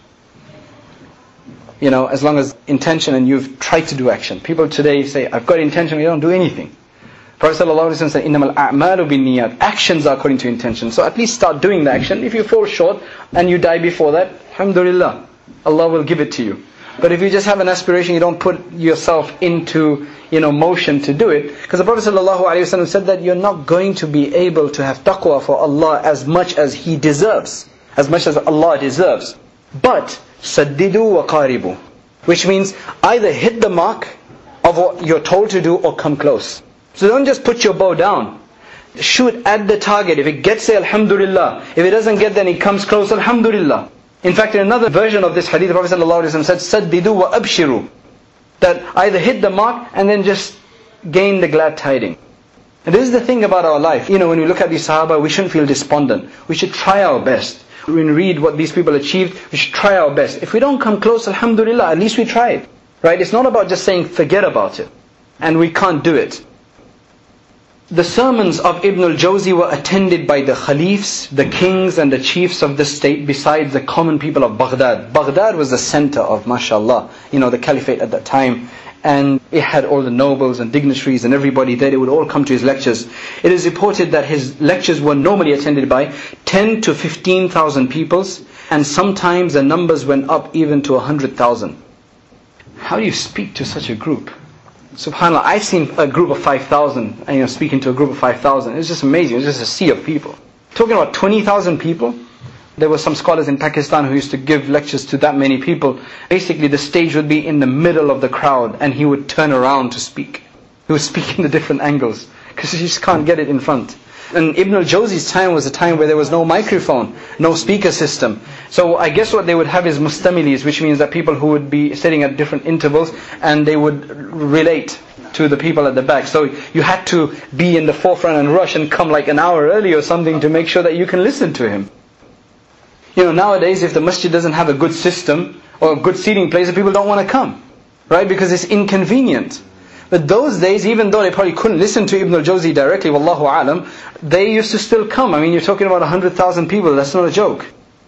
Speaker 1: You know, as long as intention and you've tried to do action. People today say, I've got intention, you don't do anything. Prophet ﷺ said, إِنَّمَا الْأَعْمَالُ بِالنِّيَّاتِ. Actions are according to intention. So at least start doing the action. If you fall short and you die before that, alhamdulillah, Allah will give it to you. But if you just have an aspiration, you don't put yourself into, you know, motion to do it. Because the Prophet ﷺ said that you're not going to be able to have taqwa for Allah as much as He deserves. As much as Allah deserves. But, saddidu wa qaribu. Which means, either hit the mark of what you're told to do or come close. So don't just put your bow down. shoot at the target. If it gets there, alhamdulillah. If it doesn't get there and it comes close, alhamdulillah. In fact, in another version of this hadith, the Prophet ﷺ said, Saddidu wa abshiru. That either hit the mark and then just gain the glad tiding. And this is the thing about our life. You know, when we look at these Sahaba, we shouldn't feel despondent. We should try our best. When we read what these people achieved, we should try our best. If we don't come close, alhamdulillah, at least we tried. Right? It's not about just saying, forget about it. And we can't do it. The sermons of Ibn al-Jawzi were attended by the Khalifs, the kings and the chiefs of the state, besides the common people of Baghdad. Baghdad was the center of, mashallah, you know, the caliphate at that time. And it had all the nobles and dignitaries and everybody there. They would all come to his lectures. It is reported that his lectures were normally attended by ten to fifteen thousand peoples. And sometimes the numbers went up even to one hundred thousand. How do you speak to such a group? SubhanAllah, I've seen a group of five thousand, you know, speaking to a group of five thousand. It's just amazing. It's just a sea of people. Talking about twenty thousand people. There were some scholars in Pakistan who used to give lectures to that many people. Basically, the stage would be in the middle of the crowd and he would turn around to speak. He would speak in the different angles because he just can't get it in front. And Ibn al-Jawzi's time was a time where there was no microphone, no speaker system. So I guess what they would have is mustamilis, which means that people who would be sitting at different intervals and they would relate to the people at the back. So you had to be in the forefront and rush and come like an hour early or something to make sure that you can listen to him. You know, nowadays if the masjid doesn't have a good system or a good seating place, the people don't want to come. Right? Because it's inconvenient. But those days, even though they probably couldn't listen to Ibn al-Jawzi directly, wallahu alam, they used to still come. I mean, you're talking about one hundred thousand people, that's not a joke.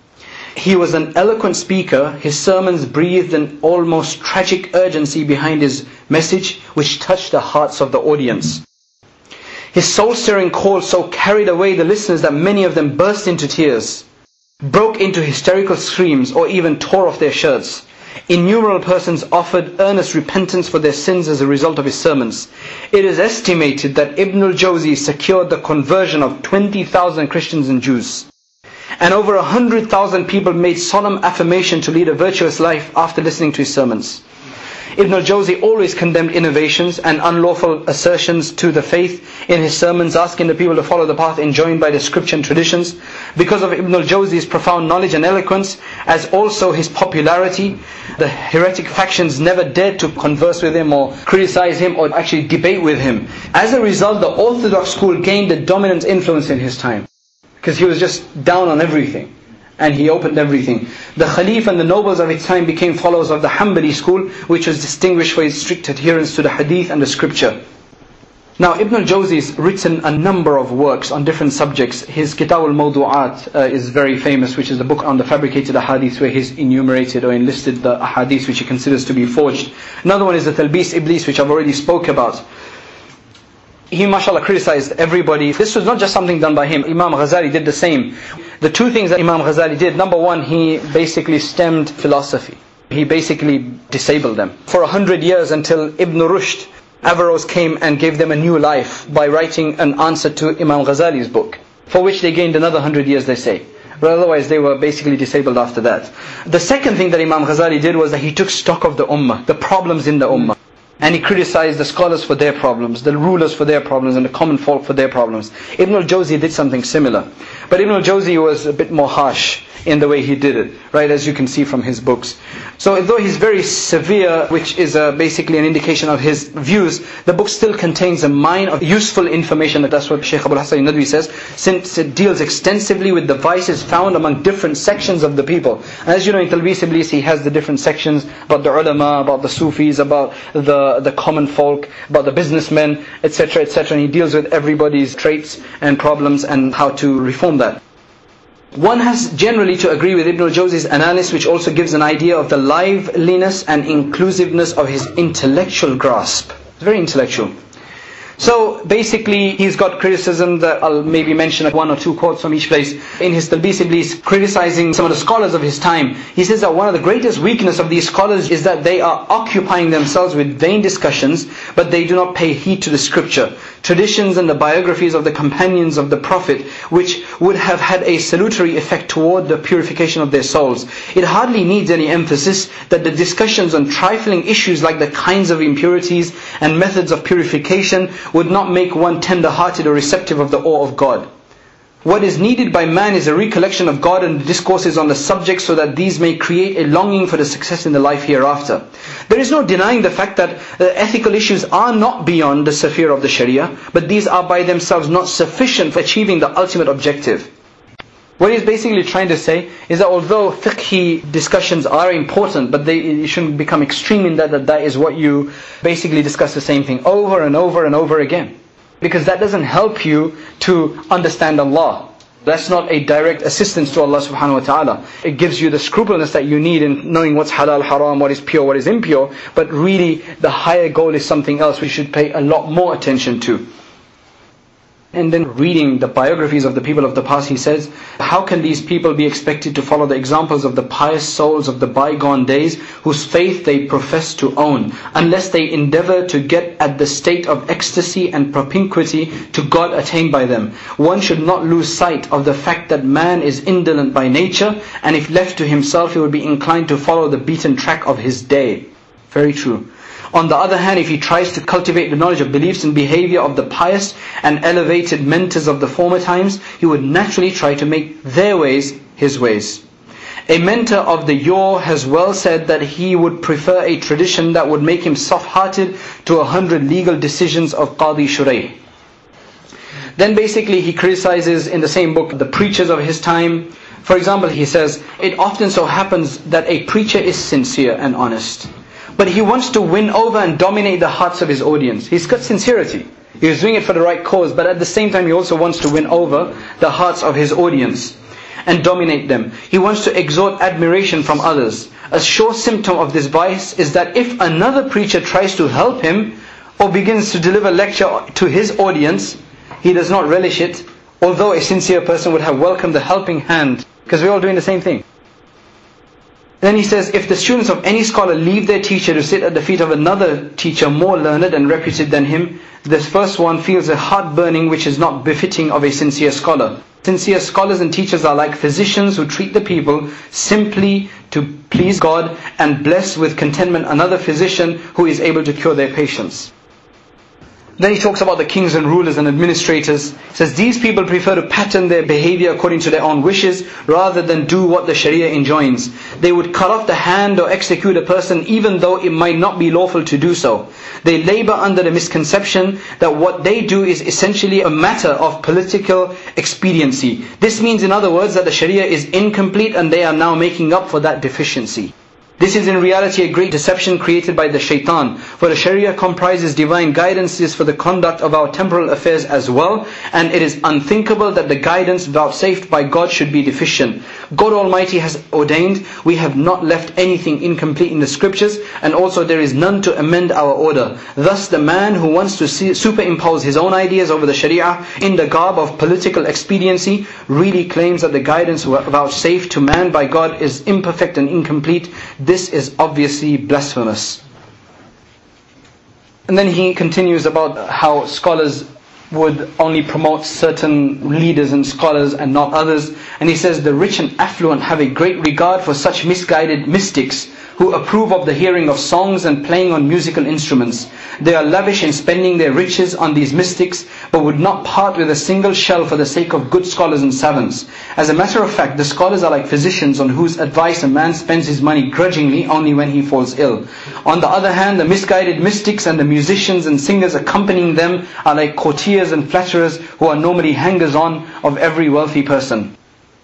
Speaker 1: He was an eloquent speaker. His sermons breathed an almost tragic urgency behind his message, which touched the hearts of the audience. His soul-stirring call so carried away the listeners that many of them burst into tears, broke into hysterical screams, or even tore off their shirts. Innumerable persons offered earnest repentance for their sins as a result of his sermons. It is estimated that Ibn al-Jawzi secured the conversion of twenty thousand Christians and Jews. And over one hundred thousand people made solemn affirmation to lead a virtuous life after listening to his sermons. Ibn al-Jawzi always condemned innovations and unlawful assertions to the faith in his sermons, asking the people to follow the path enjoined by the scripture and traditions. Because of Ibn al-Jawzi's profound knowledge and eloquence, as also his popularity, the heretic factions never dared to converse with him or criticize him or actually debate with him. As a result, the Orthodox school gained a dominant influence in his time, because he was just down on everything. And he opened everything. The Khalif and the nobles of its time became followers of the Hanbali school, which was distinguished for its strict adherence to the hadith and the scripture. Now, Ibn al-Jawzi's written a number of works on different subjects. His Kitab al-Mawdu'at uh, is very famous, which is the book on the fabricated ahadith, where he's enumerated or enlisted the ahadith which he considers to be forged. Another one is the Talbis Iblis, which I've already spoke about. He, mashallah, criticized everybody. This was not just something done by him. Imam Ghazali did the same. The two things that Imam Ghazali did, number one, he basically stemmed philosophy. He basically disabled them. For a hundred years, until Ibn Rushd, Averroes came and gave them a new life by writing an answer to Imam Ghazali's book, for which they gained another hundred years, they say. But otherwise they were basically disabled after that. The second thing that Imam Ghazali did was that he took stock of the ummah, the problems in the ummah. And he criticized the scholars for their problems, the rulers for their problems, and the common folk for their problems. Ibn al-Jawzi did something similar. But Ibn al-Jawzi was a bit more harsh in the way he did it, right, as you can see from his books. So though he's very severe, which is uh, basically an indication of his views, the book still contains a mine of useful information. That's what Shaykh Abul Hasan al-Nadwi says, since it deals extensively with the vices found among different sections of the people. And as you know, in Talbis Iblis he has the different sections about the ulama, about the Sufis, about the, the common folk, about the businessmen, et cetera, et cetera. And he deals with everybody's traits and problems and how to reform that. One has generally to agree with Ibn al-Jawzi's analysis, which also gives an idea of the liveliness and inclusiveness of his intellectual grasp. It's very intellectual. So basically he's got criticism that I'll maybe mention one or two quotes from each place. In his Talbis Iblis, criticizing some of the scholars of his time, he says that one of the greatest weaknesses of these scholars is that they are occupying themselves with vain discussions, but they do not pay heed to the scripture. traditions and the biographies of the companions of the Prophet, which would have had a salutary effect toward the purification of their souls. It hardly needs any emphasis that the discussions on trifling issues like the kinds of impurities and methods of purification would not make one tender-hearted or receptive of the awe of God. What is needed by man is a recollection of God and discourses on the subject, so that these may create a longing for the success in the life hereafter. There is no denying the fact that uh, ethical issues are not beyond the sphere of the Sharia, but these are by themselves not sufficient for achieving the ultimate objective. What he's basically trying to say is that although fiqhi discussions are important, but they you shouldn't become extreme in that, that that is what you basically discuss the same thing over and over and over again. Because that doesn't help you to understand Allah. That's not a direct assistance to Allah subhanahu wa ta'ala. It gives you the scrupulousness that you need in knowing what's halal, haram, what is pure, what is impure. But really the higher goal is something else we should pay a lot more attention to. And then reading the biographies of the people of the past, he says, how can these people be expected to follow the examples of the pious souls of the bygone days, whose faith they profess to own, unless they endeavour to get at the state of ecstasy and propinquity to God attained by them? One should not lose sight of the fact that man is indolent by nature, and if left to himself he would be inclined to follow the beaten track of his day. Very true. On the other hand, if he tries to cultivate the knowledge of beliefs and behavior of the pious and elevated mentors of the former times, he would naturally try to make their ways his ways. A mentor of the yore has well said that he would prefer a tradition that would make him soft-hearted to a hundred legal decisions of Qadi Shurayh. Then basically he criticizes in the same book the preachers of his time. For example, he says, it often so happens that a preacher is sincere and honest, but he wants to win over and dominate the hearts of his audience. He's got sincerity. He's doing it for the right cause, but at the same time he also wants to win over the hearts of his audience and dominate them. He wants to extort admiration from others. A sure symptom of this vice is that if another preacher tries to help him or begins to deliver lecture to his audience, he does not relish it, although a sincere person would have welcomed the helping hand, because we're all doing the same thing. Then he says, if the students of any scholar leave their teacher to sit at the feet of another teacher more learned and reputed than him, this first one feels a heart burning which is not befitting of a sincere scholar. Sincere scholars and teachers are like physicians who treat the people simply to please God and bless with contentment another physician who is able to cure their patients. Then he talks about the kings and rulers and administrators. He says, these people prefer to pattern their behavior according to their own wishes rather than do what the Sharia enjoins. They would cut off the hand or execute a person even though it might not be lawful to do so. They labor under the misconception that what they do is essentially a matter of political expediency. This means, in other words, that the Sharia is incomplete and they are now making up for that deficiency. This is in reality a great deception created by the shaitan, for the Sharia comprises divine guidances for the conduct of our temporal affairs as well, and it is unthinkable that the guidance vouchsafed by God should be deficient. God Almighty has ordained, we have not left anything incomplete in the scriptures, and also there is none to amend our order. Thus the man who wants to see, superimpose his own ideas over the Sharia in the garb of political expediency really claims that the guidance vouchsafed to man by God is imperfect and incomplete. This is obviously blasphemous. And then he continues about how scholars would only promote certain leaders and scholars and not others. And he says, the rich and affluent have a great regard for such misguided mystics who approve of the hearing of songs and playing on musical instruments. They are lavish in spending their riches on these mystics, but would not part with a single shell for the sake of good scholars and savants. As a matter of fact, the scholars are like physicians on whose advice a man spends his money grudgingly only when he falls ill. On the other hand, the misguided mystics and the musicians and singers accompanying them are like courtiers and flatterers who are normally hangers-on of every wealthy person.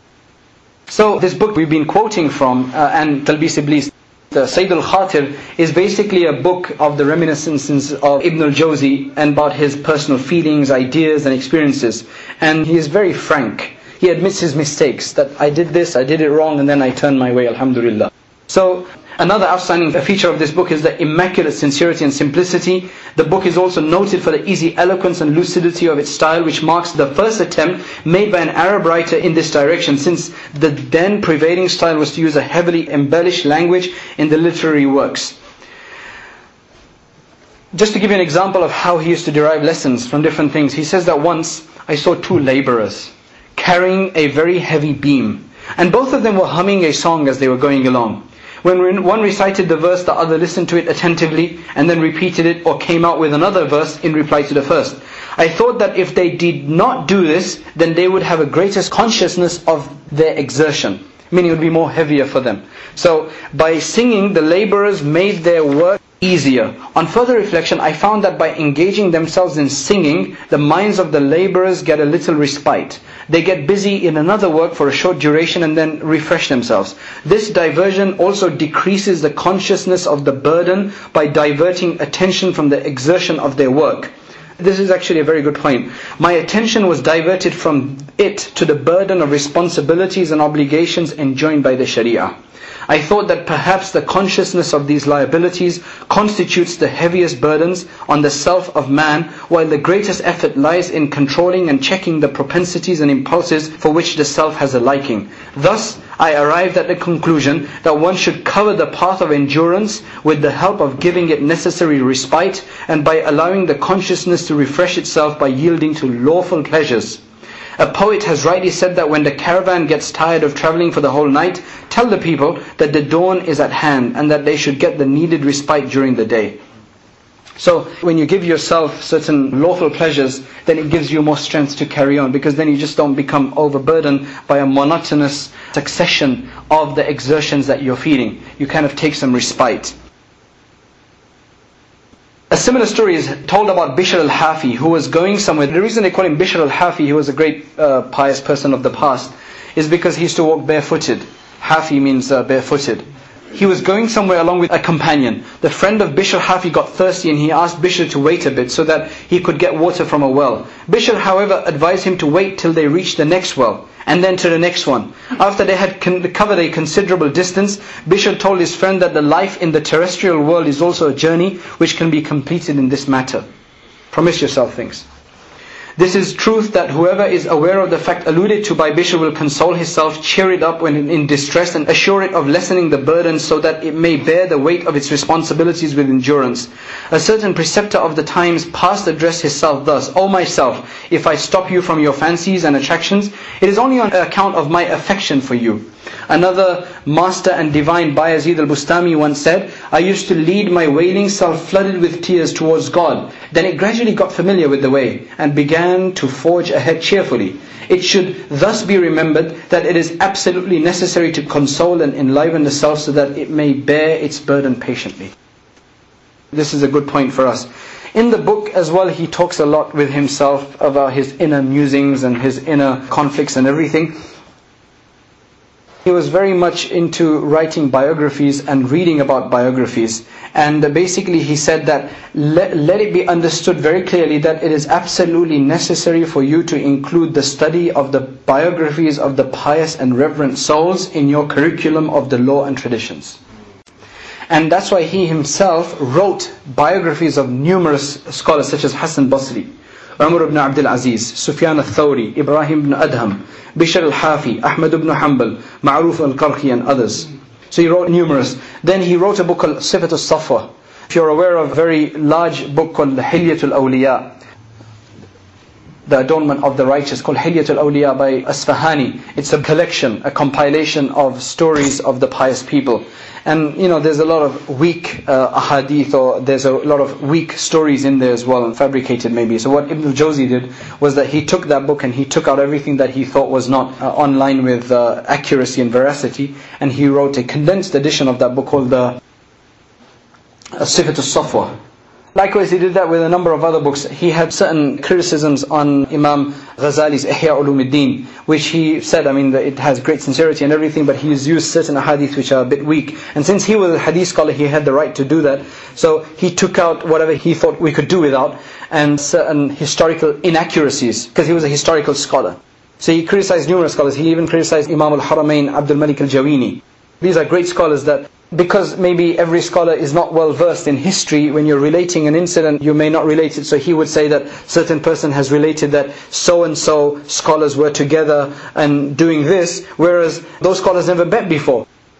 Speaker 1: So this book we've been quoting from, uh, and Talbis Iblis, the Sayyid al-Khatir, is basically a book of the reminiscences of Ibn al-Jawzi and about his personal feelings, ideas and experiences. And he is very frank. He admits his mistakes, that I did this, I did it wrong, and then I turned my way, alhamdulillah. So another outstanding feature of this book is the immaculate sincerity and simplicity. The book is also noted for the easy eloquence and lucidity of its style, which marks the first attempt made by an Arab writer in this direction, since the then prevailing style was to use a heavily embellished language in the literary works. Just to give you an example of how he used to derive lessons from different things, he says that once I saw two laborers carrying a very heavy beam, and both of them were humming a song as they were going along. When one recited the verse, the other listened to it attentively and then repeated it or came out with another verse in reply to the first. I thought that if they did not do this, then they would have a greater consciousness of their exertion, meaning it would be more heavier for them. So by singing, the laborers made their work easier. On further reflection, I found that by engaging themselves in singing, the minds of the laborers get a little respite. They get busy in another work for a short duration and then refresh themselves. This diversion also decreases the consciousness of the burden by diverting attention from the exertion of their work. This is actually a very good point. My attention was diverted from it to the burden of responsibilities and obligations enjoined by the Sharia. I thought that perhaps the consciousness of these liabilities constitutes the heaviest burdens on the self of man, while the greatest effort lies in controlling and checking the propensities and impulses for which the self has a liking. Thus, I arrived at the conclusion that one should cover the path of endurance with the help of giving it necessary respite, and by allowing the consciousness to refresh itself by yielding to lawful pleasures. A poet has rightly said that when the caravan gets tired of travelling for the whole night, tell the people that the dawn is at hand and that they should get the needed respite during the day. So when you give yourself certain lawful pleasures, then it gives you more strength to carry on, because then you just don't become overburdened by a monotonous succession of the exertions that you're feeling. You kind of take some respite. A similar story is told about Bishr al-Hafi, who was going somewhere. The reason they call him Bishr al-Hafi, he was a great uh, pious person of the past, is because he used to walk barefooted. Hafi means uh, barefooted. He was going somewhere along with a companion. The friend of Bishr al-Hafi got thirsty and he asked Bishr to wait a bit so that he could get water from a well. Bishr, however, advised him to wait till they reached the next well, and then to the next one. After they had con- covered a considerable distance, Bishr told his friend that the life in the terrestrial world is also a journey which can be completed in this matter. Promise yourself things. This is truth that whoever is aware of the fact alluded to by Bishr will console himself, cheer it up when in distress, and assure it of lessening the burden so that it may bear the weight of its responsibilities with endurance. A certain preceptor of the times past addressed himself thus: O myself, if I stop you from your fancies and attractions, it is only on account of my affection for you. Another master and divine Bayazid al-Bustami once said, I used to lead my wailing self flooded with tears towards God. Then it gradually got familiar with the way and began to forge ahead cheerfully. It should thus be remembered that it is absolutely necessary to console and enliven the self so that it may bear its burden patiently. This is a good point for us. In the book as well, he talks a lot with himself about his inner musings and his inner conflicts and everything. He was very much into writing biographies and reading about biographies. And basically he said that let, let it be understood very clearly that it is absolutely necessary for you to include the study of the biographies of the pious and reverent souls in your curriculum of the law and traditions. And that's why he himself wrote biographies of numerous scholars such as Hassan Basri, Umar ibn Abdul Aziz, Sufyan al-Thawri, Ibrahim ibn Adham, Bishr al-Hafi, Ahmad ibn Hanbal, Ma'ruf al-Qarqi and others. So he wrote numerous. Then he wrote a book called Sifat al-Safwa. If you're aware of a very large book called Hilyat al-Awliya, the adornment of the righteous, called Hilyat al-Awliya by Asfahani. It's a collection, a compilation of stories of the pious people. And you know, there's a lot of weak uh, ahadith, or there's a lot of weak stories in there as well, and fabricated maybe. So what Ibn al-Jawzi did was that he took that book and he took out everything that he thought was not uh, online with uh, accuracy and veracity, and he wrote a condensed edition of that book called the uh, Sifat al-Safwa. Likewise, he did that with a number of other books. He had certain criticisms on Imam Ghazali's Ihya Ulumuddin, which he said, I mean, it has great sincerity and everything, but he's used certain hadith which are a bit weak. And since he was a hadith scholar, he had the right to do that. So he took out whatever he thought we could do without, and certain historical inaccuracies, because he was a historical scholar. So he criticized numerous scholars. He even criticized Imam al-Haramain, Abdul Malik al-Jawini. These are great scholars that, because maybe every scholar is not well versed in history, when you're relating an incident, you may not relate it. So he would say that certain person has related that so-and-so scholars were together and doing this, whereas those scholars never met before.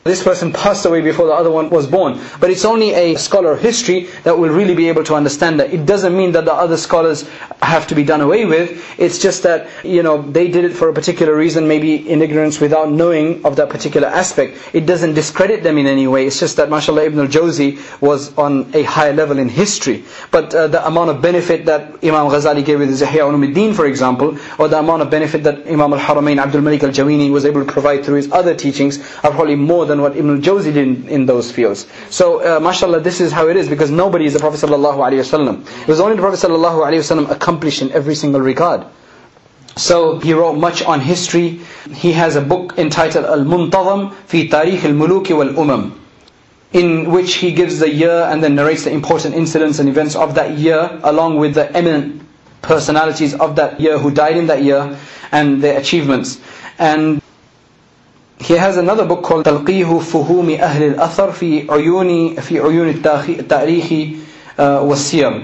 Speaker 1: this person passed away before the other one was born. But it's only a scholar of history that will really be able to understand that. It doesn't mean that the other scholars have to be done away with. It's just that, you know, they did it for a particular reason, maybe in ignorance without knowing of that particular aspect. It doesn't discredit them in any way. It's just that, mashallah, Ibn al-Jawzi was on a higher level in history. But uh, the amount of benefit that Imam Ghazali gave with his Ihya Ulumuddin, for example, or the amount of benefit that Imam al-Haramain Abdul Malik al-Jawini was able to provide through his other teachings are probably more than what Ibn al-Jawzi did in, in those fields. So, uh, mashallah, this is how it is, because nobody is the Prophet sallallahu alaihi wasallam. It was only the Prophet sallallahu alaihi wasallam accomplished in every single regard. So he wrote much on history. He has a book entitled Al-Muntazam fi Tarikh al-Muluki wal-Umam, in which he gives the year and then narrates the important incidents and events of that year, along with the eminent personalities of that year who died in that year and their achievements. And he has another book called Talqih Fuhumi Ahli al-Athar fi Uyuni fi Uyun al-Tarikh was-Siyar.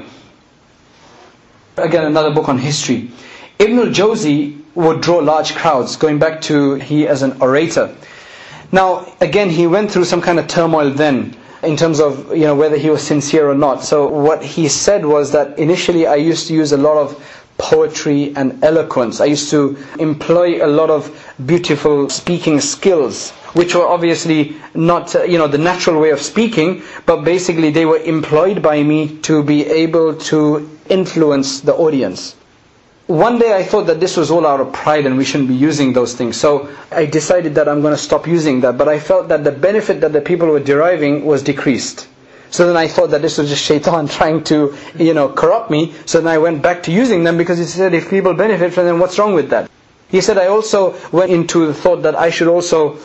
Speaker 1: Again, another book on history. Ibn al-Jawzi would draw large crowds, going back to he as an orator. Now, again, he went through some kind of turmoil then, in terms of, you know, whether he was sincere or not. So what he said was that initially I used to use a lot of poetry and eloquence. I used to employ a lot of beautiful speaking skills, which were obviously not, uh, you know, the natural way of speaking, but basically they were employed by me to be able to influence the audience. One day I thought that this was all out of pride and we shouldn't be using those things. So I decided that I'm going to stop using that. But I felt that the benefit that the people were deriving was decreased. So then I thought that this was just shaitan trying to, you know, corrupt me. So then I went back to using them, because he said if people benefit from them, what's wrong with that? He said I also went into the thought that I should also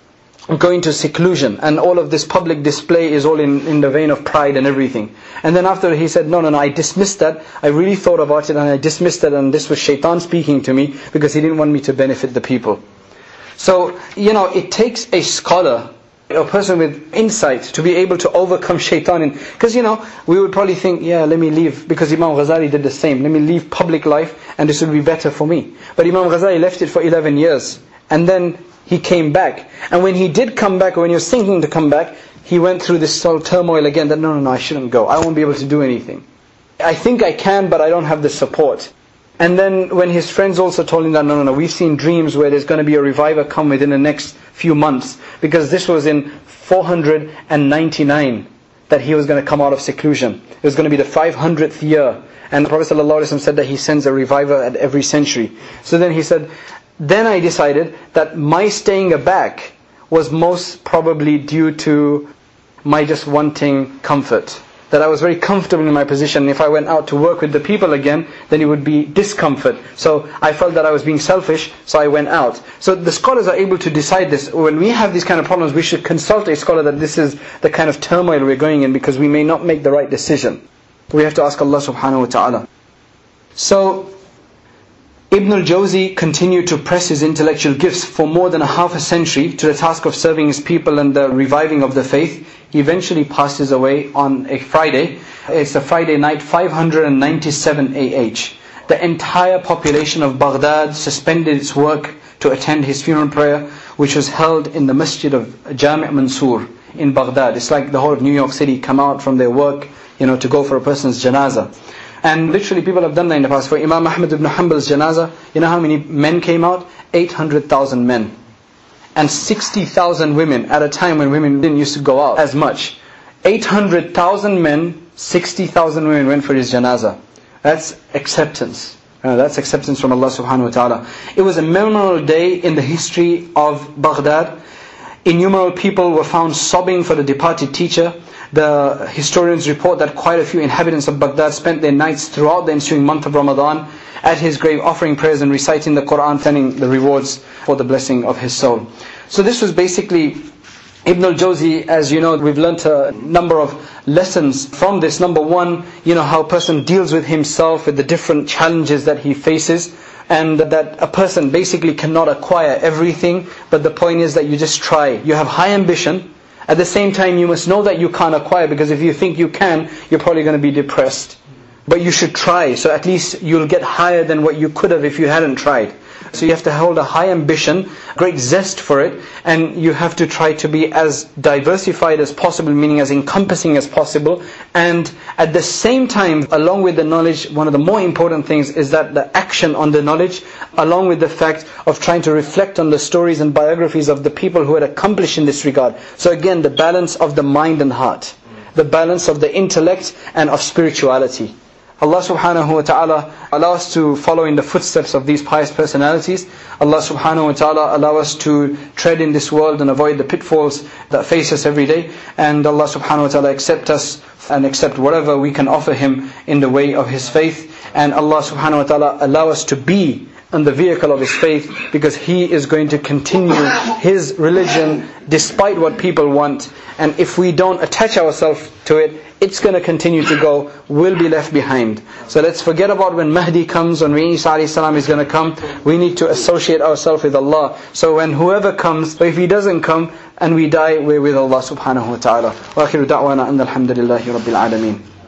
Speaker 1: go into seclusion, and all of this public display is all in, in the vein of pride and everything. And then after he said, no, no, no, I dismissed that. I really thought about it and I dismissed it, and this was shaitan speaking to me, because he didn't want me to benefit the people. So, you know, it takes a scholar, a person with insight, to be able to overcome shaitan. Because, you know, we would probably think, yeah, let me leave, because Imam Ghazali did the same. Let me leave public life and this will be better for me. But Imam Ghazali left it for eleven years. And then he came back. And when he did come back, or when he was thinking to come back, he went through this whole turmoil again, that no, no, no, I shouldn't go. I won't be able to do anything. I think I can, but I don't have the support. And then when his friends also told him that, no, no, no, we've seen dreams where there's going to be a reviver come within the next few months. Because this was in four hundred ninety-nine that he was going to come out of seclusion. It was going to be the five hundredth year. And the Prophet ﷺ said that he sends a reviver at every century. So then he said, then I decided that my staying aback was most probably due to my just wanting comfort. That I was very comfortable in my position. If I went out to work with the people again, then it would be discomfort. So I felt that I was being selfish, so I went out. So the scholars are able to decide this. When we have these kind of problems, we should consult a scholar that this is the kind of turmoil we're going in, because we may not make the right decision. We have to ask Allah subhanahu wa ta'ala. So Ibn al-Jawzi continued to press his intellectual gifts for more than a half a century to the task of serving his people and the reviving of the faith. He eventually passes away on a Friday. It's a Friday night, five hundred ninety-seven A H. The entire population of Baghdad suspended its work to attend his funeral prayer, which was held in the masjid of Jami' Mansour in Baghdad. It's like the whole of New York City come out from their work, you know, to go for a person's janazah. And literally people have done that in the past. For Imam Ahmad ibn Hanbal's janazah, you know how many men came out? eight hundred thousand men. And sixty thousand women, at a time when women didn't used to go out as much. eight hundred thousand men, sixty thousand women went for his janazah. That's acceptance. Uh, that's acceptance from Allah subhanahu wa ta'ala. It was a memorable day in the history of Baghdad. Innumerable people were found sobbing for the departed teacher. The historians report that quite a few inhabitants of Baghdad spent their nights throughout the ensuing month of Ramadan at his grave, offering prayers and reciting the Qur'an, planning the rewards for the blessing of his soul. So this was basically Ibn al-Jawzi. As you know, we've learnt a number of lessons from this. Number one, you know, how a person deals with himself, with the different challenges that he faces. And that a person basically cannot acquire everything, but the point is that you just try. You have high ambition. At the same time, you must know that you can't acquire, because if you think you can, you're probably going to be depressed. but you should try. So at least you'll get higher than what you could have if you hadn't tried. So you have to hold a high ambition, great zest for it, and you have to try to be as diversified as possible, meaning as encompassing as possible. And at the same time, along with the knowledge, one of the more important things is that the action on the knowledge, along with the fact of trying to reflect on the stories and biographies of the people who had accomplished in this regard. So again, the balance of the mind and heart, the balance of the intellect and of spirituality. Allah subhanahu wa ta'ala allow us to follow in the footsteps of these pious personalities. Allah subhanahu wa ta'ala allow us to tread in this world and avoid the pitfalls that face us every day. And Allah subhanahu wa ta'ala accept us and accept whatever we can offer Him in the way of His faith. And Allah subhanahu wa ta'ala allow us to be in the vehicle of His faith, because He is going to continue His religion despite what people want. And if we don't attach ourselves to it, it's going to continue to go, we'll be left behind. So let's forget about when Mahdi comes, when Isa alayhi salam is going to come. We need to associate ourselves with Allah. So when whoever comes, but if he doesn't come and we die, we're with Allah subhanahu wa ta'ala. Wa akhiru da'wana anna alhamdulillahi rabbil alameen.